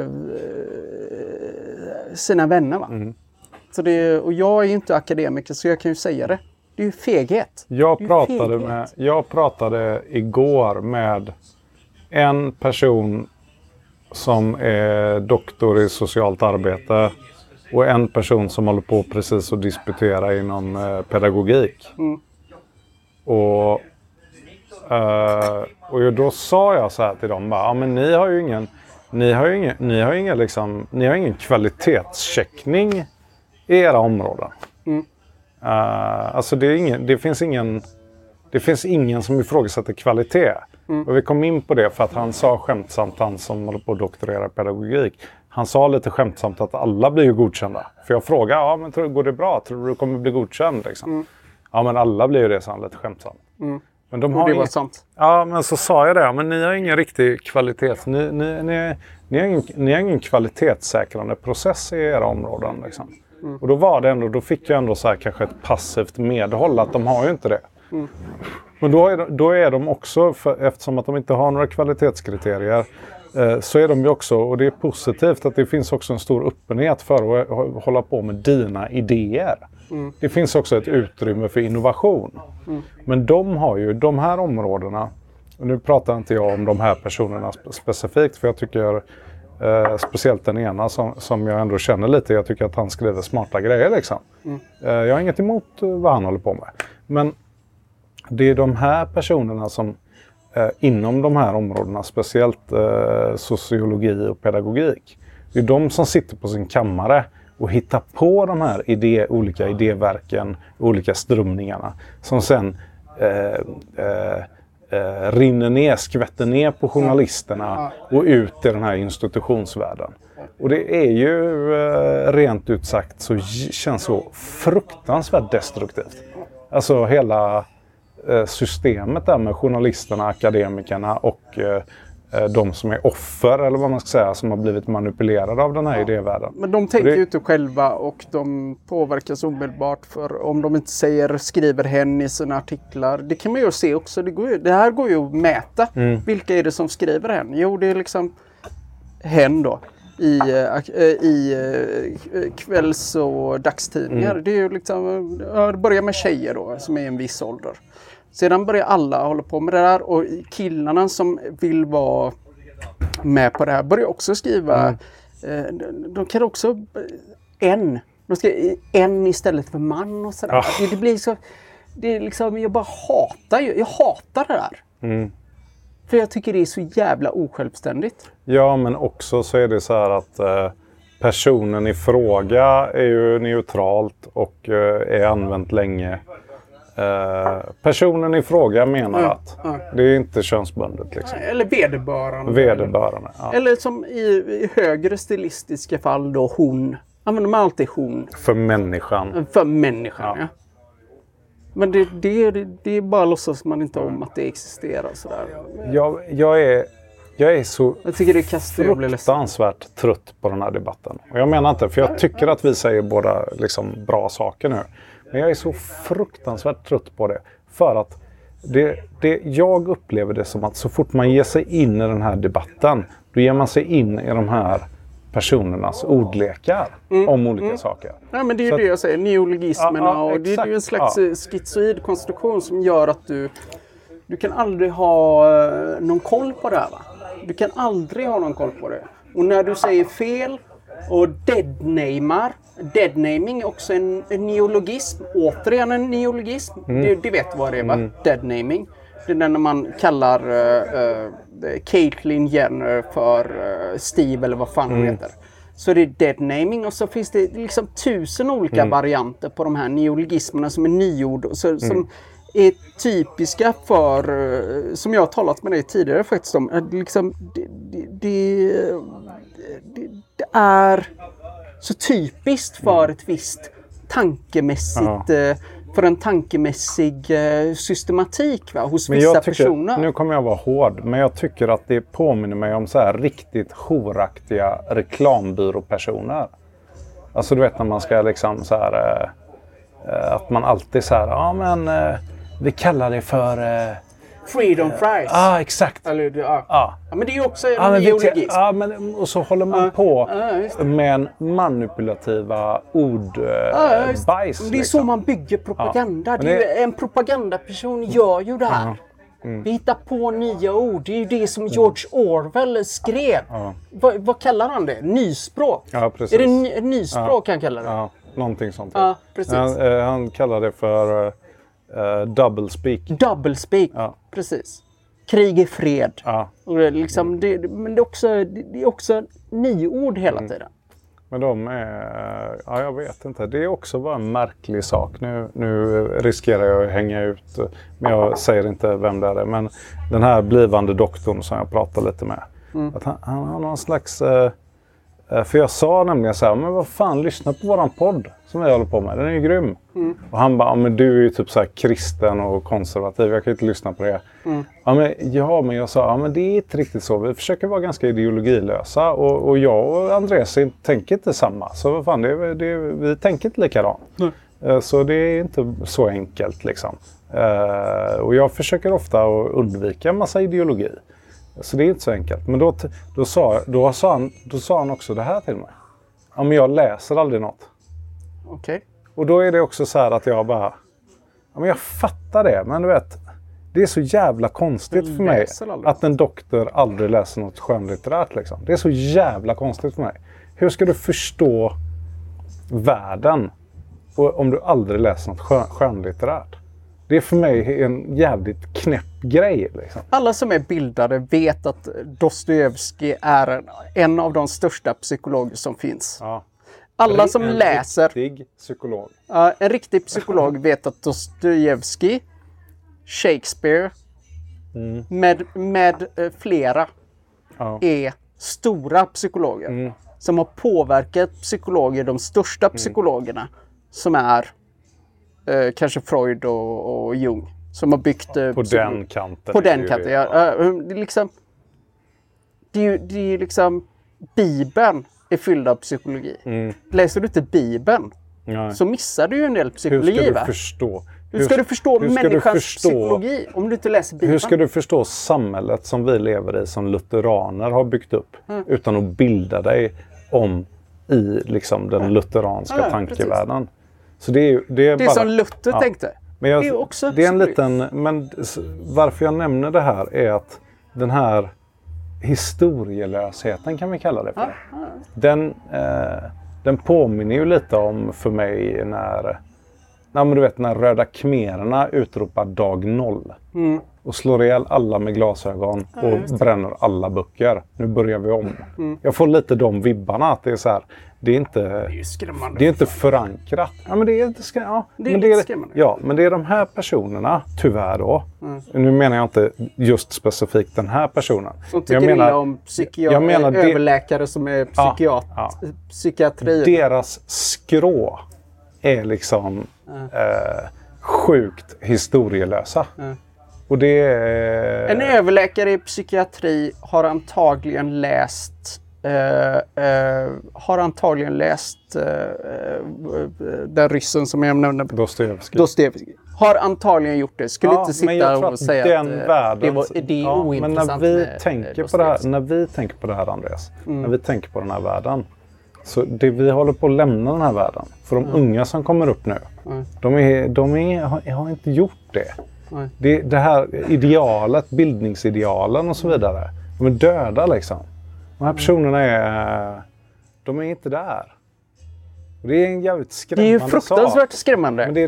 sina vänner, va? Och jag är ju inte akademiker så jag kan ju säga det. Det är ju feghet.
Jag pratade igår med en person som är doktor i socialt arbete och en person som håller på precis att disputera inom pedagogik. Och då sa jag så här till dem bara, men ni har ju ingen kvalitetscheckning i era områden. Alltså det finns ingen som ifrågasätter kvalitet. Och vi kom in på det för att han sa skämtsamt, han som håller på att doktorera pedagogik. Han sa lite skämtsamt att alla blir ju godkända. För jag frågade, men går det bra? Tror du kommer bli godkänd? Liksom? Ja, men alla blir ju det, sa han lite skämtsamt. Men de har
det var sant.
Ja, men så sa jag det. Men ni har ingen riktig kvalitet. Ni har ingen kvalitetssäkrande process i era områden. Liksom. Och då var det ändå, då fick jag ändå så här kanske ett passivt medhåll att de har ju inte det. Men då är de också, eftersom att de inte har några kvalitetskriterier, så är de ju också, och det är positivt att det finns också en stor öppenhet för att hålla på med dina idéer. Det finns också ett utrymme för innovation. Men de har ju de här områdena, och nu pratar inte jag om de här personerna specifikt, för jag tycker speciellt den ena som jag ändå känner lite, jag tycker att han skriver smarta grejer liksom. Jag har inget emot vad han håller på med. Men det är de här personerna som inom de här områdena, speciellt sociologi och pedagogik, det är de som sitter på sin kammare och hittar på de här olika idéverken, olika strömningarna som sen skvätter ner på journalisterna och ut i den här institutionsvärlden. Och det är ju rent ut sagt så känns så fruktansvärt destruktivt. Alltså hela systemet där med journalisterna, akademikerna och de som är offer eller vad man ska säga, som har blivit manipulerade av den här idévärlden.
Men de tänker ju inte själva och de påverkas omedelbart, för om de inte skriver hen i sina artiklar. Det kan man ju se också. Det här går ju att mäta. Vilka är det som skriver hen? Jo, det är liksom hen då. I kvälls- och dagstidningar. Det är ju liksom, det börjar med tjejer då som är i en viss ålder. Sedan börjar alla hålla på med det där, och killarna som vill vara med på det här börjar också skriva. De kan också de ska en istället för man och sådär. Det blir så, det är liksom, jag hatar det där. För jag tycker det är så jävla osjälvständigt.
Ja, men också så är det så här att personen i fråga är ju neutralt och är använt länge. Personen i fråga menar att det är inte könsbundet. Liksom.
Eller vederbörande.
Ja.
Eller som i högre stilistiska fall då hon. Använder man alltid hon.
För människan.
Ja. Men det är bara att låtsas man inte om att det existerar sådär.
Jag är så
fruktansvärt
trött på den här debatten. Och jag menar inte, för jag tycker att vi säger båda liksom bra saker nu. Men jag är så fruktansvärt trött på det. För att jag upplever det som att så fort man ger sig in i den här debatten, då ger man sig in i de här personernas ordlekar om olika saker.
Ja, men det är ju det jag säger, neologismerna, och det är ju en slags schizoid konstruktion som gör att du kan aldrig ha någon koll på det här, va? Du kan aldrig ha någon koll på det. Och när du säger fel och deadnaming är också en neologism, återigen en neologism. Det vet vad det är, va? Deadnaming. Det är när man kallar Caitlyn Jenner för Steve eller vad fan hon heter. Så det är deadnaming, och så finns det liksom 1000 olika varianter på de här neologismerna som är nyord. Som är typiska för, som jag har talat med dig tidigare faktiskt om, liksom, det är så typiskt för ett visst tankemässigt, för en tankemässig systematik, va, hos vissa personer.
Nu kommer jag vara hård, men jag tycker att det påminner mig om så här riktigt horaktiga reklambyråpersoner. Alltså du vet när man ska liksom så här, att man alltid så här, vi kallar det för
Freedom fries.
Exakt.
Eller, men det är ju också en neologism.
Och så håller man på med en manipulativa ordbajs.
Det är så man bygger propaganda. En propagandaperson gör ju det här. Vi hittar på nya ord. Det är ju det som George Orwell skrev. Vad kallar han det? Nyspråk?
Ja, precis.
Är det nyspråk han kallar det?
Ja, någonting sånt.
Ja, precis.
Han kallar det för doublespeak.
Doublespeak, precis. Krig är fred. Och det är liksom, men det är också nyord hela tiden.
Men de är, jag vet inte. Det är också bara en märklig sak. Nu riskerar jag att hänga ut, men jag säger inte vem det är. Men den här blivande doktorn som jag pratar lite med. Att han har någon slags... För jag sa nämligen så här, men vad fan, lyssna på våran podd som vi håller på med. Den är ju grym. Och han bara, men du är ju typ så här kristen och konservativ. Jag kan inte lyssna på det. Men jag sa, men det är inte riktigt så. Vi försöker vara ganska ideologilösa. Och jag och Andreas tänker inte samma. Så vad fan, vi tänker inte likadant. Så det är inte så enkelt liksom. Och jag försöker ofta att undvika en massa ideologi. Så det är inte så enkelt. Men då sa han också det här till mig. Men jag läser aldrig något.
Okej.
Och då är det också så här att jag bara... Men jag fattar det. Men du vet, det är så jävla konstigt för mig att en doktor aldrig läser något skönlitterärt. Liksom. Det är så jävla konstigt för mig. Hur ska du förstå världen om du aldrig läser något skönlitterärt? Det är för mig en jävligt knäpp grej. Liksom.
Alla som är bildade vet att Dostojevskij är en av de största psykologer som finns.
Ja.
Alla som läser...
En riktig psykolog.
En riktig psykolog vet att Dostojevskij, Shakespeare med flera är stora psykologer. Som har påverkat psykologer, de största psykologerna som är kanske Freud och Jung, som har byggt...
på den kanten.
På den kanten, ja. Liksom, det är ju liksom, Bibeln är fylld av psykologi. Läser du inte Bibeln så missar du ju en del psykologi.
Hur ska du förstå?
Hur ska du förstå människans psykologi om du inte läser Bibeln?
Hur ska du förstå samhället som vi lever i, som lutheraner har byggt upp, utan att bilda dig om i liksom den lutheranska tankevärlden? Så det är bara,
som Luther tänkte.
Men det är också det är en liten, men varför jag nämner det här är att den här historielösheten, kan vi kalla det för. Den påminner ju lite om för mig när röda khmererna utropar dag 0 och slår ihjäl alla med glasögon och bränner alla böcker. Nu börjar vi om. Jag får lite de vibbarna att det är så här, det är inte förankrat. Ja, men det är skrämmande. Ja, men det är de här personerna, tyvärr då. Nu menar jag inte just specifikt den här personen.
Som tycker illa om överläkare som är psykiatri.
Deras skrå är liksom sjukt historielösa. Och det är...
En överläkare i psykiatri har antagligen läst den ryssen som jag nämnde. Dostojevskij. Har antagligen gjort det. Skulle inte sitta och säga att det är ointressant.
Men när vi tänker på det här, Andreas, när vi tänker på den här världen, så vi håller på att lämna den här världen. För de unga som kommer upp nu, de har inte gjort det. Det här idealet, bildningsidealen och så vidare, de är döda liksom. De här personerna de är inte där. Det är en jävligt skrämmande sak.
Det är ju fruktansvärt skrämmande.
Men det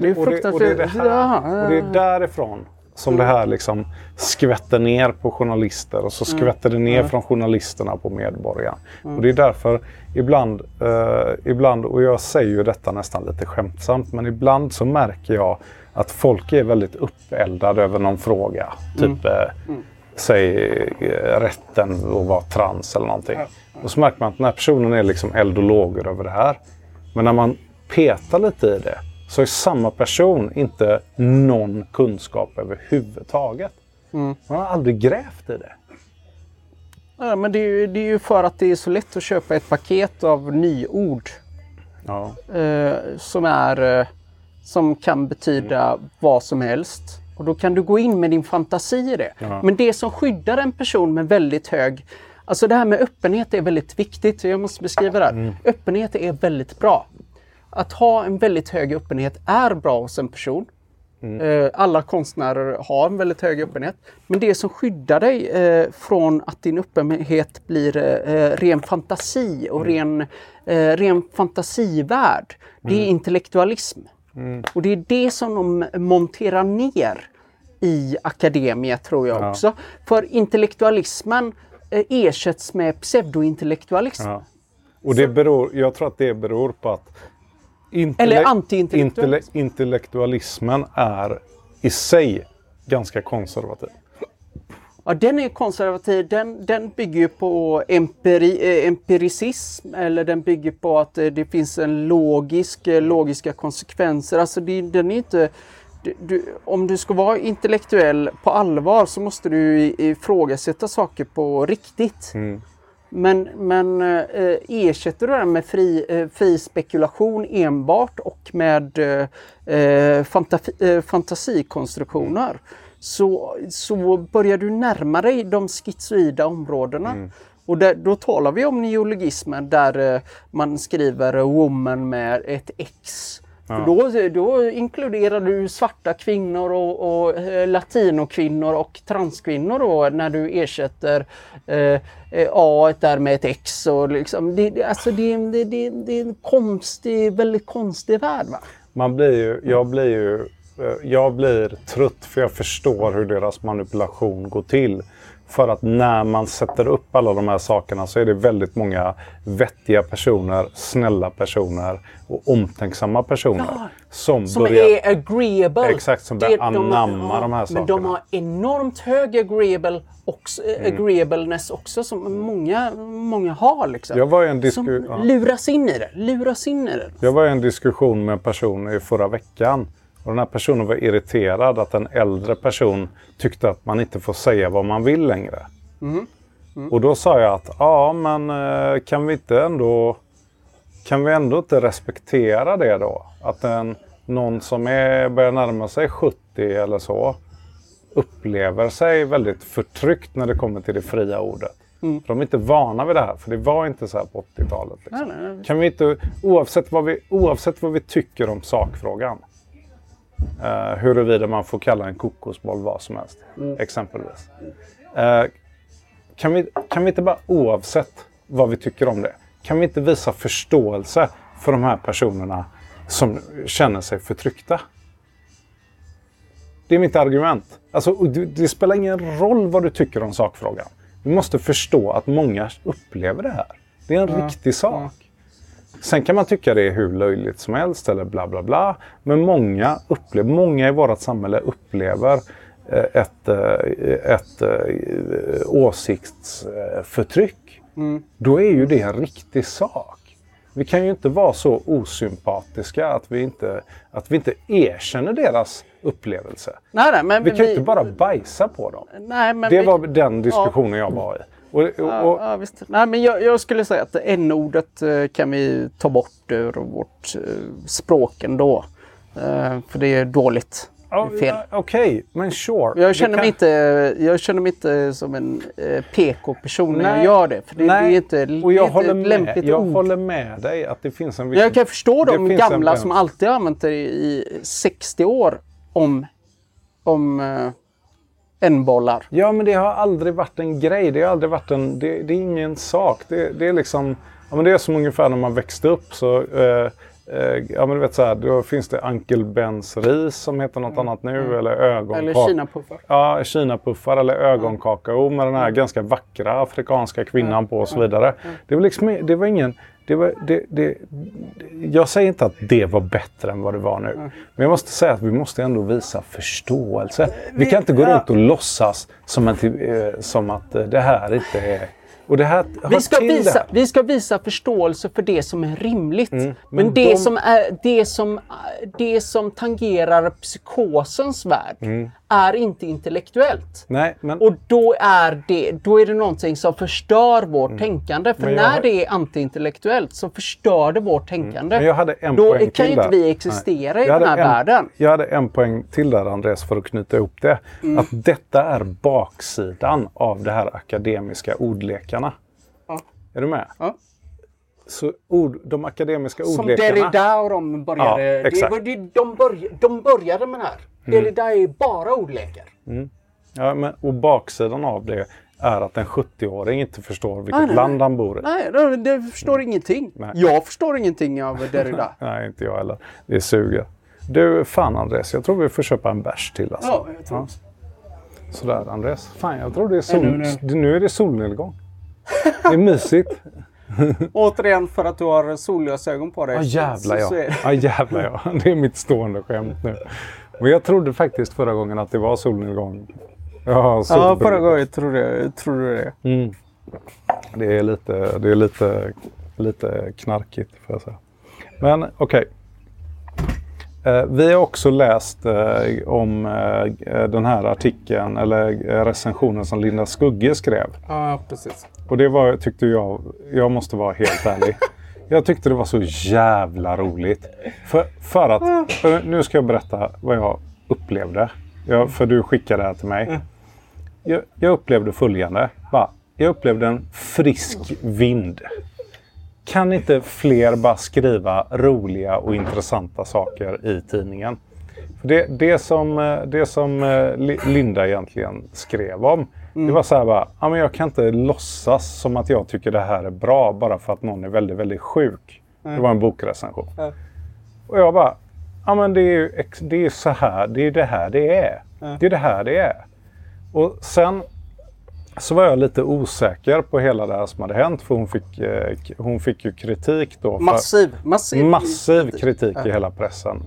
är därifrån som det här liksom skvätter ner på journalister och så skvätter det ner från journalisterna på medborgare. Och det är därför ibland, och jag säger ju detta nästan lite skämtsamt, men ibland så märker jag att folk är väldigt uppeldade över någon fråga. Typ säg rätten att vara trans eller någonting. Och så märker man att den här personen är liksom eld och lågor över det här. Men när man petar lite i det så är samma person inte någon kunskap överhuvudtaget. Man har aldrig grävt i det.
Ja, men det är ju för att det är så lätt att köpa ett paket av nyord. Som kan betyda vad som helst. Och då kan du gå in med din fantasi i det. Men det som skyddar en person med väldigt hög... Alltså det här med öppenhet är väldigt viktigt. Jag måste beskriva det här. Öppenhet är väldigt bra. Att ha en väldigt hög öppenhet är bra hos en person. Alla konstnärer har en väldigt hög öppenhet. Men det som skyddar dig från att din öppenhet blir ren fantasi och ren fantasivärld, det är intellektualism. Och det är det som de monterar ner i akademia, tror jag också. För intellektualismen ersätts med pseudointellektualism.
Och jag tror att det beror på att intellektualismen är i sig ganska konservativ.
Ja, den är konservativ. Den bygger på empiricism, eller den bygger på att det finns en logiska konsekvenser. Alltså den är inte... om du ska vara intellektuell på allvar så måste du ifrågasätta saker på riktigt. Men ersätter du det med fri spekulation enbart och med fantasikonstruktioner så börjar du närma dig de schizoida områdena. Och då talar vi om neologismen där man skriver woman med ett X. Då inkluderar du svarta kvinnor och latinokvinnor och transkvinnor då, när du ersätter A där med ett X. Och liksom, det är en väldigt konstig värld, va?
Jag blir trött för jag förstår hur deras manipulation går till. För att när man sätter upp alla de här sakerna så är det väldigt många vettiga personer, snälla personer och omtänksamma personer. Som
är agreeable.
Exakt, som börjar anamma de här sakerna.
Men de har enormt hög agreeableness också, som många har. Liksom. Som luras in i det.
Jag var i en diskussion med en person i förra veckan. Och den här personen var irriterad att en äldre person tyckte att man inte får säga vad man vill längre. Och då sa jag att kan vi ändå inte respektera det då? Att någon som börjar närma sig 70 eller så upplever sig väldigt förtryckt när det kommer till det fria ordet. För de är inte vana vid det här, för det var inte så här på 80-talet. Liksom. Nej. Kan vi inte, oavsett vad vi tycker om sakfrågan, huruvida man får kalla en kokosboll vad som helst, exempelvis. Kan vi inte bara, oavsett vad vi tycker om det, kan vi inte visa förståelse för de här personerna som känner sig förtryckta? Det är mitt argument. Alltså, det spelar ingen roll vad du tycker om sakfrågan. Vi måste förstå att många upplever det här. Det är en riktig sak. Sen kan man tycka det är hur löjligt som helst eller bla bla bla. Men många i vårt samhälle upplever ett åsiktsförtryck. Då är ju det en riktig sak. Vi kan ju inte vara så osympatiska att vi inte erkänner deras upplevelse.
Nej, men
vi kan ju inte bara bajsa på dem.
Nej, men
det var den diskussionen jag var i.
Ja, visst. Nej, men jag skulle säga att n-ordet kan vi ta bort ur vårt språk ändå. För det är dåligt.
Okej, men sure.
Jag känner mig inte som en PK-person när jag gör det. För det är inte lämpligt ord.
Jag håller med dig att det finns en viss...
Jag kan förstå de gamla som alltid har använt det i 60 år om n-bollar. Ja, men det har aldrig varit en grej. Det har aldrig varit det är ingen sak. Det är liksom... Ja, men det är som ungefär när man växte upp så... ja, men du vet så här, då finns det Uncle Bens ris som heter något annat nu, eller ögonkaka. Eller kinapuffar.
Ja, kinapuffar eller ögonkakao med den här ganska vackra afrikanska kvinnan på och så vidare. Det var liksom, jag säger inte att det var bättre än vad det var nu. Men jag måste säga att vi måste ändå visa förståelse. Vi kan inte gå runt och låtsas som att det här inte är... Och det här
vi ska visa förståelse för det som är rimligt. Men det som tangerar psykosens värld är inte intellektuellt.
Nej, men...
Och då är det någonting som förstör vårt tänkande. För när det är antiintellektuellt så förstör det vårt tänkande.
Men jag hade en
då
poäng
kan ju inte vi existera i den här världen.
Jag hade en poäng till där, Andreas, för att knyta ihop det. Att detta är baksidan av det här akademiska ordlekarna. Ja. Är du med?
Ja.
Så de akademiska ordlekarna...
Som Derrida och de började...
Ja, exakt.
De började med det här. Derrida är bara ordlekar.
Ja, och baksidan av det är att en 70-åring inte förstår vilket land han bor i.
Nej, det förstår ingenting. Nej. Jag förstår ingenting av Derrida.
Nej, inte jag heller. Det suger. Du, fan Andreas, jag tror vi får köpa en bärs till. Alltså.
Ja, jag tror det.
Sådär Andreas. Fan, jag tror det är nu är det solnedgång. Det är mysigt.
Återigen för att du har sollösögon på dig.
Ja, jävlar ja. Det är mitt stående skämt nu. Men jag trodde faktiskt förra gången att det var solnedgång. Ja,
förra gången trodde du det.
Det är lite knarkigt, får jag säga. Men okej. Vi har också läst om den här artikeln eller recensionen som Linda Skugge skrev.
Ja, precis.
Och det tyckte jag måste vara helt ärlig. Jag tyckte det var så jävla roligt. För nu ska jag berätta vad jag upplevde. För du skickade det här till mig. Jag upplevde följande. Jag upplevde en frisk vind. Kan inte fler bara skriva roliga och intressanta saker i tidningen? För det som Linda egentligen skrev om, det var så här men jag kan inte låtsas som att jag tycker det här är bra bara för att någon är väldigt, väldigt sjuk. Det var en bokrecension. Och jag bara, men det är så här, det är det här det är. Det är det här det är. Och sen så var jag lite osäker på hela det här som hade hänt, för hon fick ju kritik då. Massiv kritik i hela pressen.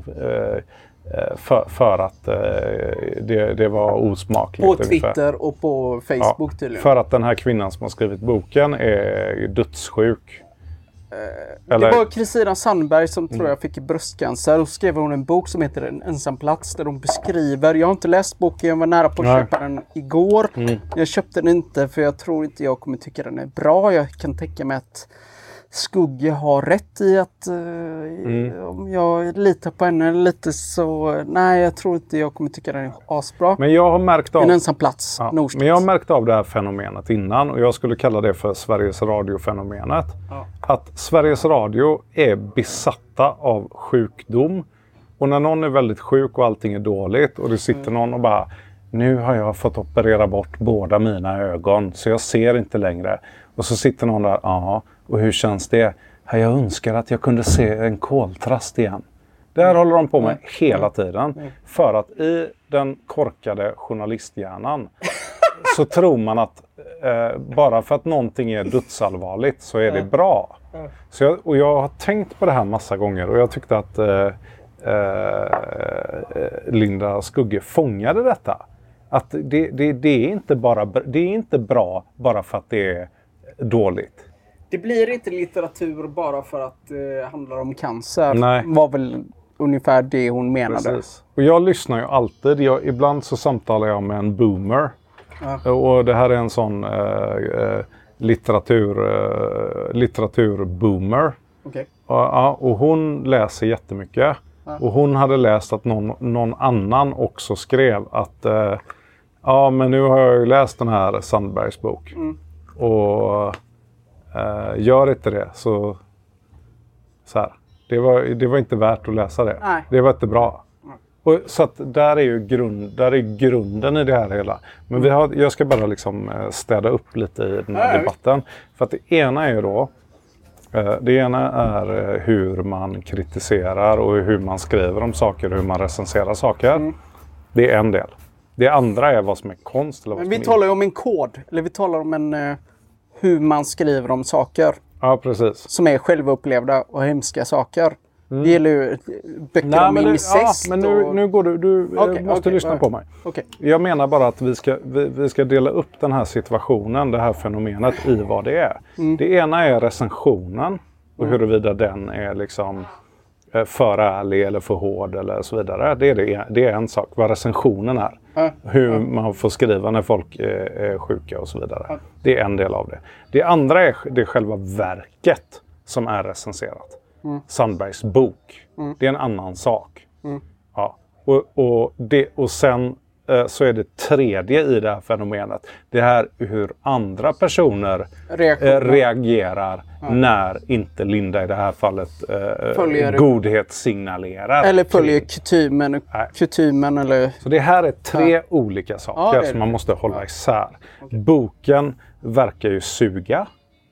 För att det var osmakligt.
På Twitter ungefär. Och på Facebook tydligen.
För att den här kvinnan som har skrivit boken är dödssjuk.
Det var Kristina Sandberg som tror jag fick bröstcancer. Och skrev hon en bok som heter En ensam plats där hon beskriver. Jag har inte läst boken, jag var nära på att köpa den igår. Jag köpte den inte för jag tror inte jag kommer tycka den är bra. Jag kan tänka mig att Skugge har rätt i att om jag litar på henne lite så nej, jag tror inte jag kommer tycka den är asbra.
Men jag har märkt av
en ensam plats.
Men jag har märkt av det här fenomenet innan och jag skulle kalla det för Sveriges Radio-fenomenet. Att Sveriges Radio är besatta av sjukdom och när någon är väldigt sjuk och allting är dåligt och det sitter någon och bara nu har jag fått operera bort båda mina ögon så jag ser inte längre. Och så sitter någon där, och hur känns det? Jag önskar att jag kunde se en koltrast igen. Det här håller de på med hela tiden. För att i den korkade journalisthjärnan så tror man att bara för att någonting är dödsallvarligt så är det bra. Så jag har tänkt på det här massa gånger och jag tyckte att Linda Skugge fångade detta. Att det är inte bra bara för att det är dåligt.
Det blir inte litteratur bara för att det handlar om cancer.
Nej.
Var väl ungefär det hon menade.
Precis. Och jag lyssnar ju alltid. Ibland så samtalar jag med en boomer. Och det här är en sån litteraturboomer.
Okay.
Och hon läser jättemycket. Och hon hade läst att någon annan också skrev att men nu har jag ju läst den här Sandbergs bok. Och gör inte det så här. Det var inte värt att läsa det.
Nej.
Det var inte bra. Och så att där är grunden i det här hela. Men jag ska bara liksom städa upp lite i den här debatten. För att det ena är ju då det ena är hur man kritiserar och hur man skriver om saker och hur man recenserar saker. Det är en del. Det andra är vad som är konst. Eller vad
vi talar ju om en kod. Eller vi talar om hur man skriver om saker.
Ja, precis.
Som är självupplevda och hemska saker. Det gäller ju böcker om incest.
Men nu går du måste lyssna på mig.
Okay.
Jag menar bara att vi ska dela upp den här situationen, det här fenomenet i vad det är. Det ena är recensionen och huruvida den är liksom för ärlig eller för hård eller så vidare. Det är en sak, vad recensionen är. Hur man får skriva när folk är sjuka och så vidare. Det är en del av det. Det andra är det själva verket som är recenserat. Sandbergs bok. Det är en annan sak. Ja. Och sen så är det tredje i det här fenomenet. Det här hur andra personer reagerar när inte Linda i det här fallet godhet signalerar.
Eller följer kutymen eller...
Så det här är tre olika saker som man måste hålla isär. Okay. Boken verkar ju suga.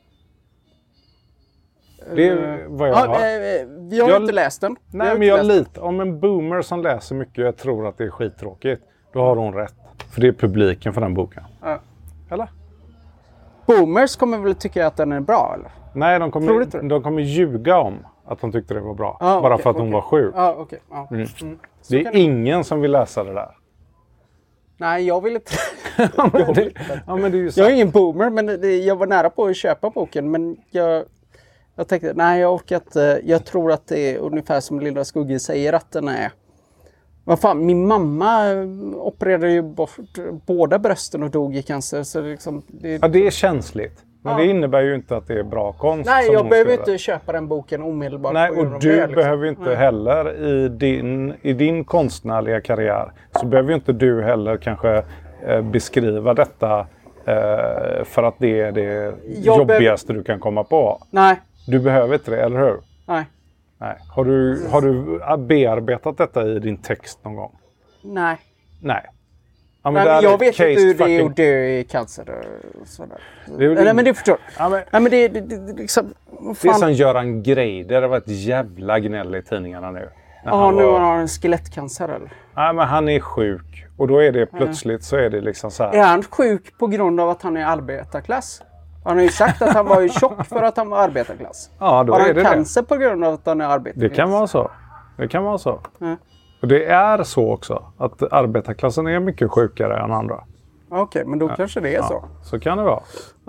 Det är vad jag har.
Vi har inte läst den.
Nej, men jag litar. Om en boomer som läser mycket och jag tror att det är skittråkigt, då har hon rätt. För det är publiken för den boken. Eller?
Boomers kommer väl tycka att den är bra, eller?
Nej, de kommer ljuga om att de tyckte det var bra. Bara för att hon var sjuk. Det är ingen som vill läsa det där.
Nej, jag vill inte.
Jag
är ingen boomer, men jag var nära på att köpa boken. Men jag tänkte, nej jag orkar inte. Jag tror att det är ungefär som Linda Skugge säger att den är. Vad fan, min mamma opererade ju bort båda brösten och dog i cancer. Så liksom,
det är känsligt. Men det innebär ju inte att det är bra konst.
Nej, jag behöver inte köpa den boken omedelbart.
Nej, och du behöver inte heller i din konstnärliga karriär. Så behöver inte du heller kanske beskriva detta för att det är det jobbigaste du kan komma på.
Nej.
Du behöver inte det, eller hur?
Nej.
Har du bearbetat detta i din text någon gång?
Nej.
Ja,
men jag vet inte hur det är att dö i cancer och sådär. Nej, men det förstår. Nej, men det liksom...
Det är som Göran Greider. Det var ett jävla gnäll i tidningarna nu.
Nu har han en skelettcancer eller?
Nej, men han är sjuk. Och då är det plötsligt så är det liksom så här.
Är han sjuk på grund av att han är arbetarklass? Han har ju sagt att han var ju tjock för att han var arbetarklass.
Ja, då är det
cancer på grund av att han är arbetarklass?
Det kan vara så. Och det är så också. Att arbetarklassen är mycket sjukare än andra.
Okej, men då kanske det är så.
Så kan det vara.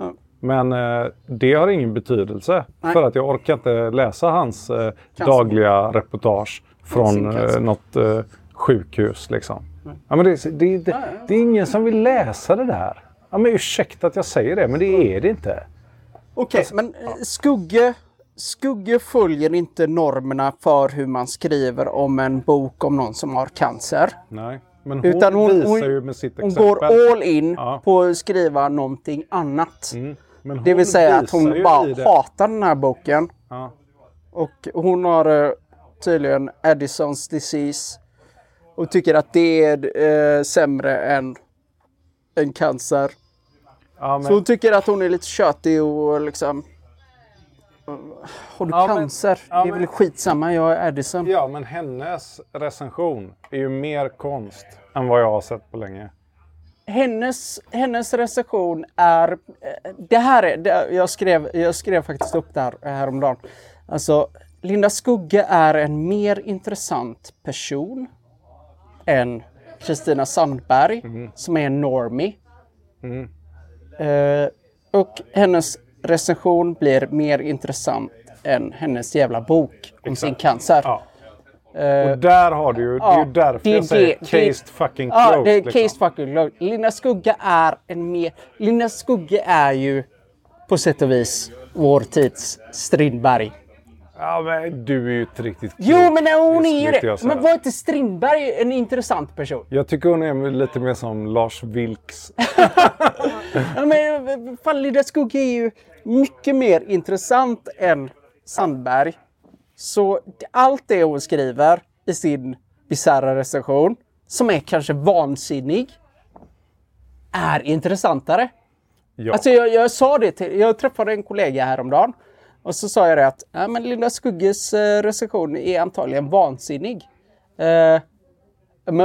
Men det har ingen betydelse. För att jag orkar inte läsa hans dagliga reportage från något sjukhus liksom. Ja, men det är ingen som vill läsa det där. Ja, men ursäkta att jag säger det, men det är det inte.
Okej, alltså, men Skugge följer inte normerna för hur man skriver om en bok om någon som har cancer.
Nej, men hon visar ju med sitt exempel.
Hon går all in på att skriva någonting annat. Men det vill säga att hon bara hatar den här boken. Ja. Och hon har tydligen Addisons disease. Och tycker att det är sämre än cancer. Ja, men... Så hon tycker att hon är lite tjötig och liksom... Har du cancer? Det är väl skitsamma, jag är Addison.
Ja, men hennes recension är ju mer konst än vad jag har sett på länge.
Hennes recension är... Det här är... Jag skrev faktiskt upp det här häromdagen. Alltså, Linda Skugge är en mer intressant person än Kristina Sandberg, som är en normie. Och hennes recension blir mer intressant än hennes jävla bok om sin cancer. Ja.
Och där har du ju, det är ju därför jag säger case fucking closed.
Ja, det är case fucking closed. Linda Skugge är ju på sätt och vis vår tids Strindberg.
Ja, men du är ju inte riktigt klok.
Jo, men hon är ju det. Men var inte Strindberg en intressant person?
Jag tycker hon är lite mer som Lars Vilks.
Ja, men fan, Linda Skugge är ju mycket mer intressant än Sandberg. Så allt det hon skriver i sin bizarra recension, som är kanske vansinnig, är intressantare. Ja. Alltså jag sa det till... Jag träffade en kollega häromdagen. Och så sa jag det att men Linda Skugges recension är antagligen vansinnig. Men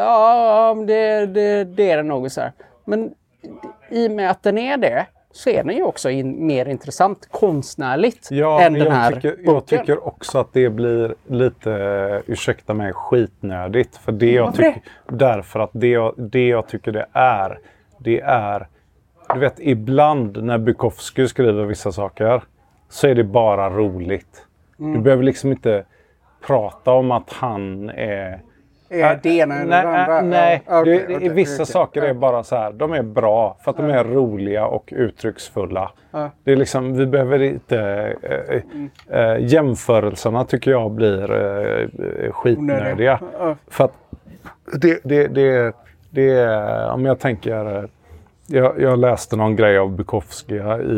det är det nog så här. Men i och med att den är det, så är den ju också mer intressant konstnärligt än den här boken.
Jag tycker också att det blir lite, ursäkta mig, skitnödigt. För det jag tycker, därför att det jag tycker det är, du vet, ibland när Bukowski skriver vissa saker, så är det bara roligt. Du behöver liksom inte prata om att han är...
det ena eller det andra?
Nej, vissa saker är bara så här. De är bra för att de är roliga och uttrycksfulla. Det är liksom, vi behöver inte... jämförelserna tycker jag blir skitnödiga. För att det om jag tänker... Jag läste någon grej av Bukowski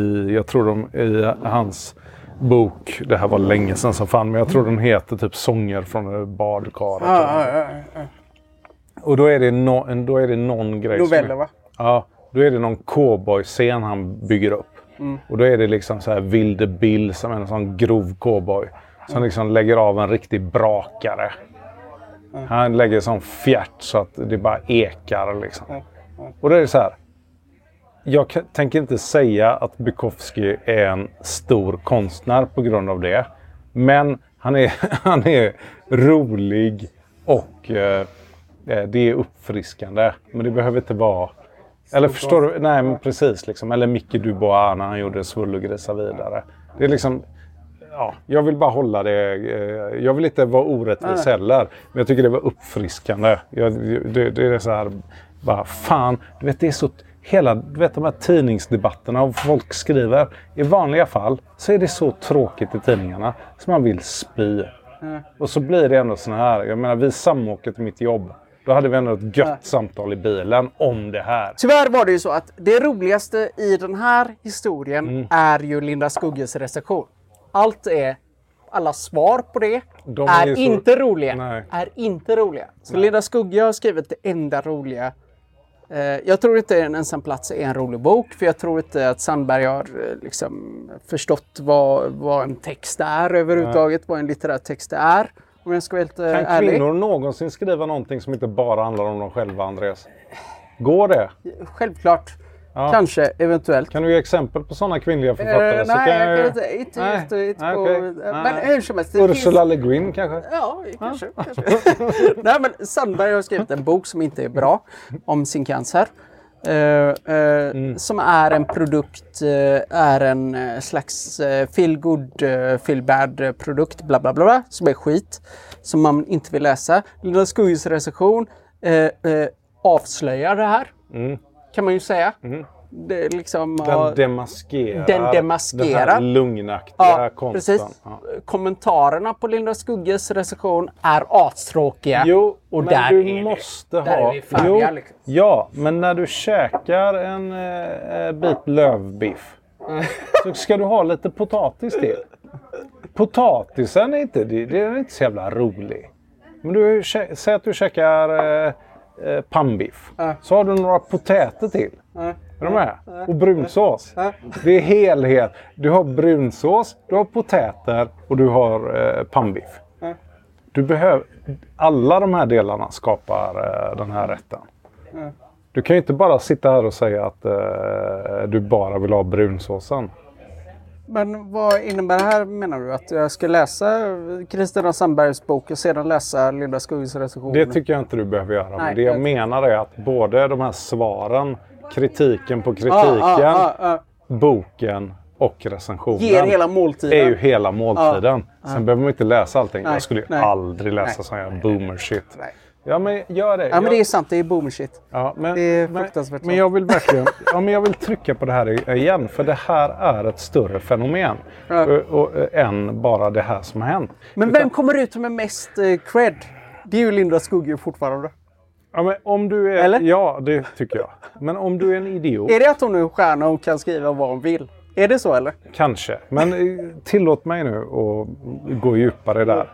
i hans bok. Det här var länge sedan som fan, men jag tror den heter typ Sånger från badkaret. Och då är det någon grej.
Noveller, va?
Ja, då är det någon cowboy-scen han bygger upp. Och då är det liksom så här Vilde Bill som är en sån grov cowboy. Som liksom lägger av en riktig brakare. Han lägger sån fjärt så att det bara ekar liksom. Och då är det så här. Jag tänker inte säga att Bukowski är en stor konstnär på grund av det. Men han är rolig och det är uppfriskande. Men det behöver inte vara... Eller förstår du? Nej, men precis. Liksom. Eller Micke Dubois när han gjorde Svull och grisa vidare. Det är liksom... Ja, jag vill bara hålla det... Jag vill inte vara orättvis heller. Men jag tycker det var uppfriskande. Det är så här... Bara, fan, du vet, det är så... Du vet de här tidningsdebatterna och folk skriver. I vanliga fall så är det så tråkigt i tidningarna som man vill spy. Och så blir det ändå såna här. Jag menar, vi samåker till mitt jobb. Då hade vi ändå ett gött samtal i bilen om det här.
Tyvärr var det ju så att det roligaste i den här historien är ju Linda Skugges recension. Alla svar på det är inte roliga.
Nej.
Är inte roliga. Så Linda Skugge har skrivit det enda roliga. Jag tror inte En ensam plats är en rolig bok. För jag tror inte att Sandberg har liksom förstått vad en text är överhuvudtaget. Vad en litterär text är. Om jag ska vara helt ärlig.
Kan kvinnor någonsin skriva någonting som inte bara handlar om dem själva, Andreas? Går det?
Självklart. Ja. Kanske, eventuellt.
Kan du ge exempel på sådana kvinnliga författare?
Nej, jag kan inte på... Men hur som helst.
Ursula Le Guin kanske?
Ja, kanske. Nej, men Sandberg har skrivit en bok som inte är bra om sin cancer. som är en produkt, är en slags feel good, feel bad produkt, bla bla bla, som är skit, som man inte vill läsa. Linda Skugges recension avslöjar det här, kan man ju säga. Det är liksom,
den demaskerar den här lugnaktiga konsten. Precis.
Ja. Kommentarerna på Linda Skugges recension är astråkiga.
Jo,
och
men
där
du måste ha...
Där är vi färdiga, liksom.
Ja, men när du käkar en bit lövbiff så ska du ha lite potatis till. Potatisen är inte, det är inte så jävla rolig. Men du säger att du käkar pannbiff. Så har du några potäter till. Är du med? Och brunsås. Det är helhet. Du har brunsås, du har potäter och du har pannbiff. Du behöver... Alla de här delarna skapar den här rätten. Du kan ju inte bara sitta här och säga att du bara vill ha brunsåsen.
Men vad innebär det här, menar du? Att jag ska läsa Kristina Sandbergs bok och sedan läsa Linda Skugges recension?
Det tycker jag inte du behöver göra. Men det jag menar är att både de här svaren, kritiken på kritiken, boken och recensionen
ger hela måltiden.
Är ju hela måltiden. Sen behöver man inte läsa allting. Jag skulle ju aldrig läsa sån här boomer shit. Ja, men gör det.
Ja, men det är sant. Det är boomer shit.
Ja, men,
det är fruktansvärt.
Men jag vill verkligen... jag vill trycka på det här igen. För det här är ett större fenomen. Än bara det här som har hänt.
Men vem kommer ut med mest cred? Det är ju Linda Skugge fortfarande.
Ja, men om du är... Eller? Ja, det tycker jag. Men om du är en idiot...
Är det att hon är en stjärna och kan skriva vad hon vill? Är det så, eller?
Kanske. Men tillåt mig nu att gå djupare där.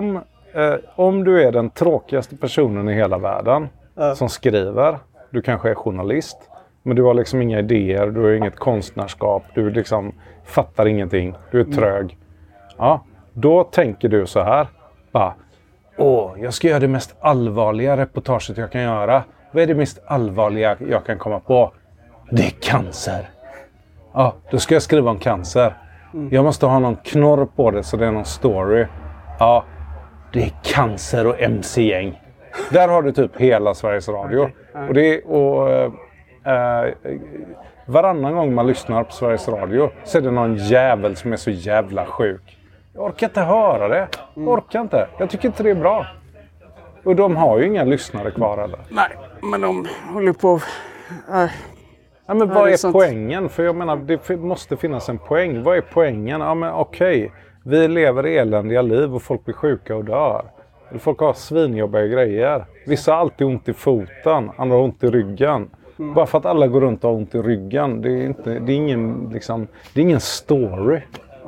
Om du är den tråkigaste personen i hela världen som skriver, du kanske är journalist, men du har liksom inga idéer, du har inget konstnärskap, du liksom fattar ingenting, du är trög. Ja, då tänker du så här, bara, jag ska göra det mest allvarliga reportaget jag kan göra. Vad är det mest allvarliga jag kan komma på? Det är cancer. Ja, då ska jag skriva om cancer. Jag måste ha någon knorr på det så det är någon story. Ja, det är cancer och MC-gäng. Där har du typ hela Sveriges Radio. Och varannan gång man lyssnar på Sveriges Radio så är det någon jävel som är så jävla sjuk. Jag orkar inte höra det. Jag orkar inte. Jag tycker inte det är bra. Och de har ju inga lyssnare kvar eller?
Nej, men de håller på...
Ja, men vad är poängen? För jag menar, det måste finnas en poäng. Vad är poängen? Ja, men okej. Vi lever eländiga liv och folk blir sjuka och dör. Folk har svinjobbiga grejer. Vissa har alltid ont i foten, andra har ont i ryggen. Bara för att alla går runt och har ont i ryggen. Det är ingen story.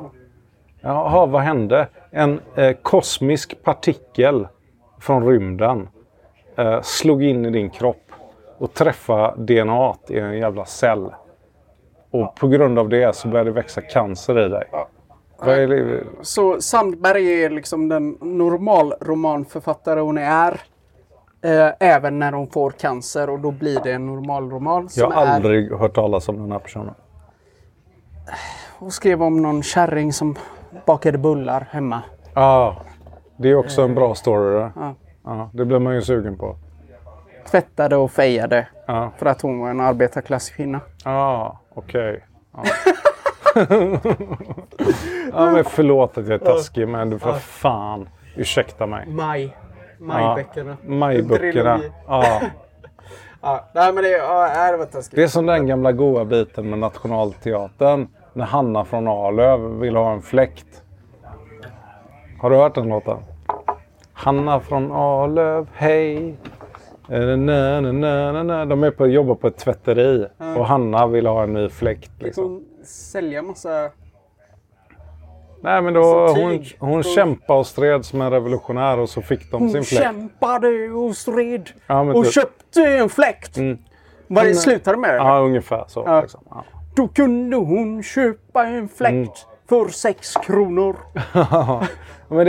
Jaha, vad hände? En kosmisk partikel från rymden slog in i din kropp och träffade DNA i en jävla cell. Och på grund av det så började det växa cancer i dig.
Så Sandberg är liksom den normal romanförfattare hon är. Även när hon får cancer, och då blir det en normal roman.
Jag har aldrig hört talas om den här personen.
Hon skrev om någon kärring som bakade bullar hemma.
Ja, det är också en bra story. Ja, det blir man ju sugen på.
Tvättade och fejade för att hon var en arbetarklasskvinna.
Okej. Ja. Ja, men förlåt att jag är taskig, men du får fan ursäkta mig.
Majböckerna.
Majböckerna.
Nej, men det var taskigt.
Det är som den gamla goa biten med Nationalteatern. När Hanna från Arlöv vill ha en fläkt. Har du hört den låten? Hanna från Arlöv, hej. De är jobbar på ett tvätteri. Och Hanna vill ha en ny fläkt. Liksom.
Sälja massa...
Nej, men då hon kämpade och stred som en revolutionär och så fick de sin fläkt.
Hon kämpade och stred och köpte en fläkt. Vad det slutade med det?
Ja, ungefär så. Liksom. Ja.
Då kunde hon köpa en fläkt för 6 kronor.
Men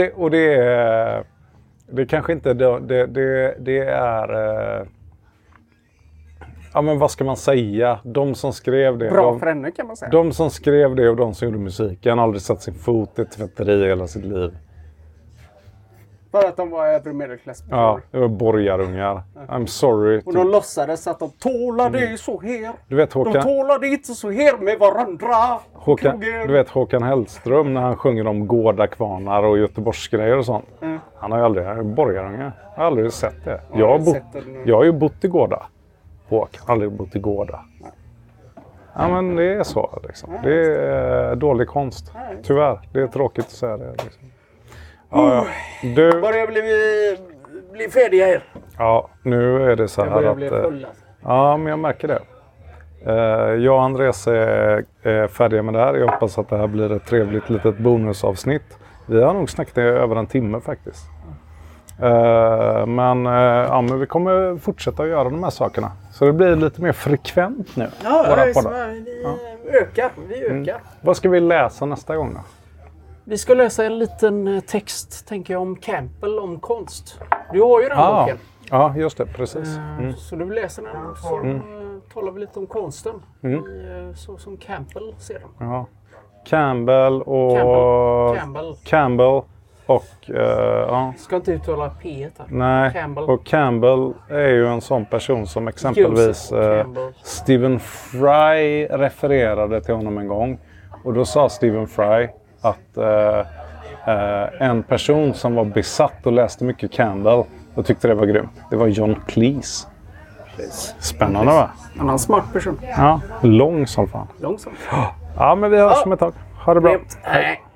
det kanske inte... Det är... Ja, men vad ska man säga? De som skrev det...
Bra för henne, kan man säga.
De som skrev det och de som gjorde musiken har aldrig satt sin fot i ett tvätteri hela sitt liv.
För att de var övre medelklass.
Ja, det var borgarungar. I'm sorry.
Och de låtsades att de tålade så här.
Du vet, Håkan...
De tålade inte så här med varandra.
Du vet Håkan Hellström när han sjunger om gårdakvarnar och Göteborgsgrejer och sånt. Han har ju aldrig... borgarungar. Jag har aldrig sett det. Jag har ju bott i Gårda. Håkan har aldrig bott i Gårda. Ja, men det är så liksom. Det är dålig konst. Tyvärr. Det är tråkigt att säga det liksom. Ja. Du
börjar bli färdiga här.
Ja, nu är det så här att... Ja, men jag märker det. Jag och Andreas är färdiga med det här. Jag hoppas att det här blir ett trevligt litet bonusavsnitt. Vi har nog snackat över en timme faktiskt. Men vi kommer fortsätta att göra de här sakerna. Så det blir lite mer frekvent nu.
Ja, vi ökar.
Vad ska vi läsa nästa gång då?
Vi ska läsa en liten text, tänker jag, om Campbell, om konst. Du har ju den boken.
Ja, just det, precis.
Så du läser den och så talar vi lite om konsten. Så som Campbell ser den.
Ja. Campbell och...
Ska inte uttala P här.
Nej, Campbell. Och Campbell är ju en sån person som exempelvis Stephen Fry refererade till honom en gång. Och då sa Stephen Fry att en person som var besatt och läste mycket Campbell och tyckte det var grymt. Det var John Cleese. Spännande, va?
Han är en smart person.
Ja, lång som fan.
Långsam.
Ja, men vi hörs om ett tag. Ha det bra.
Hej.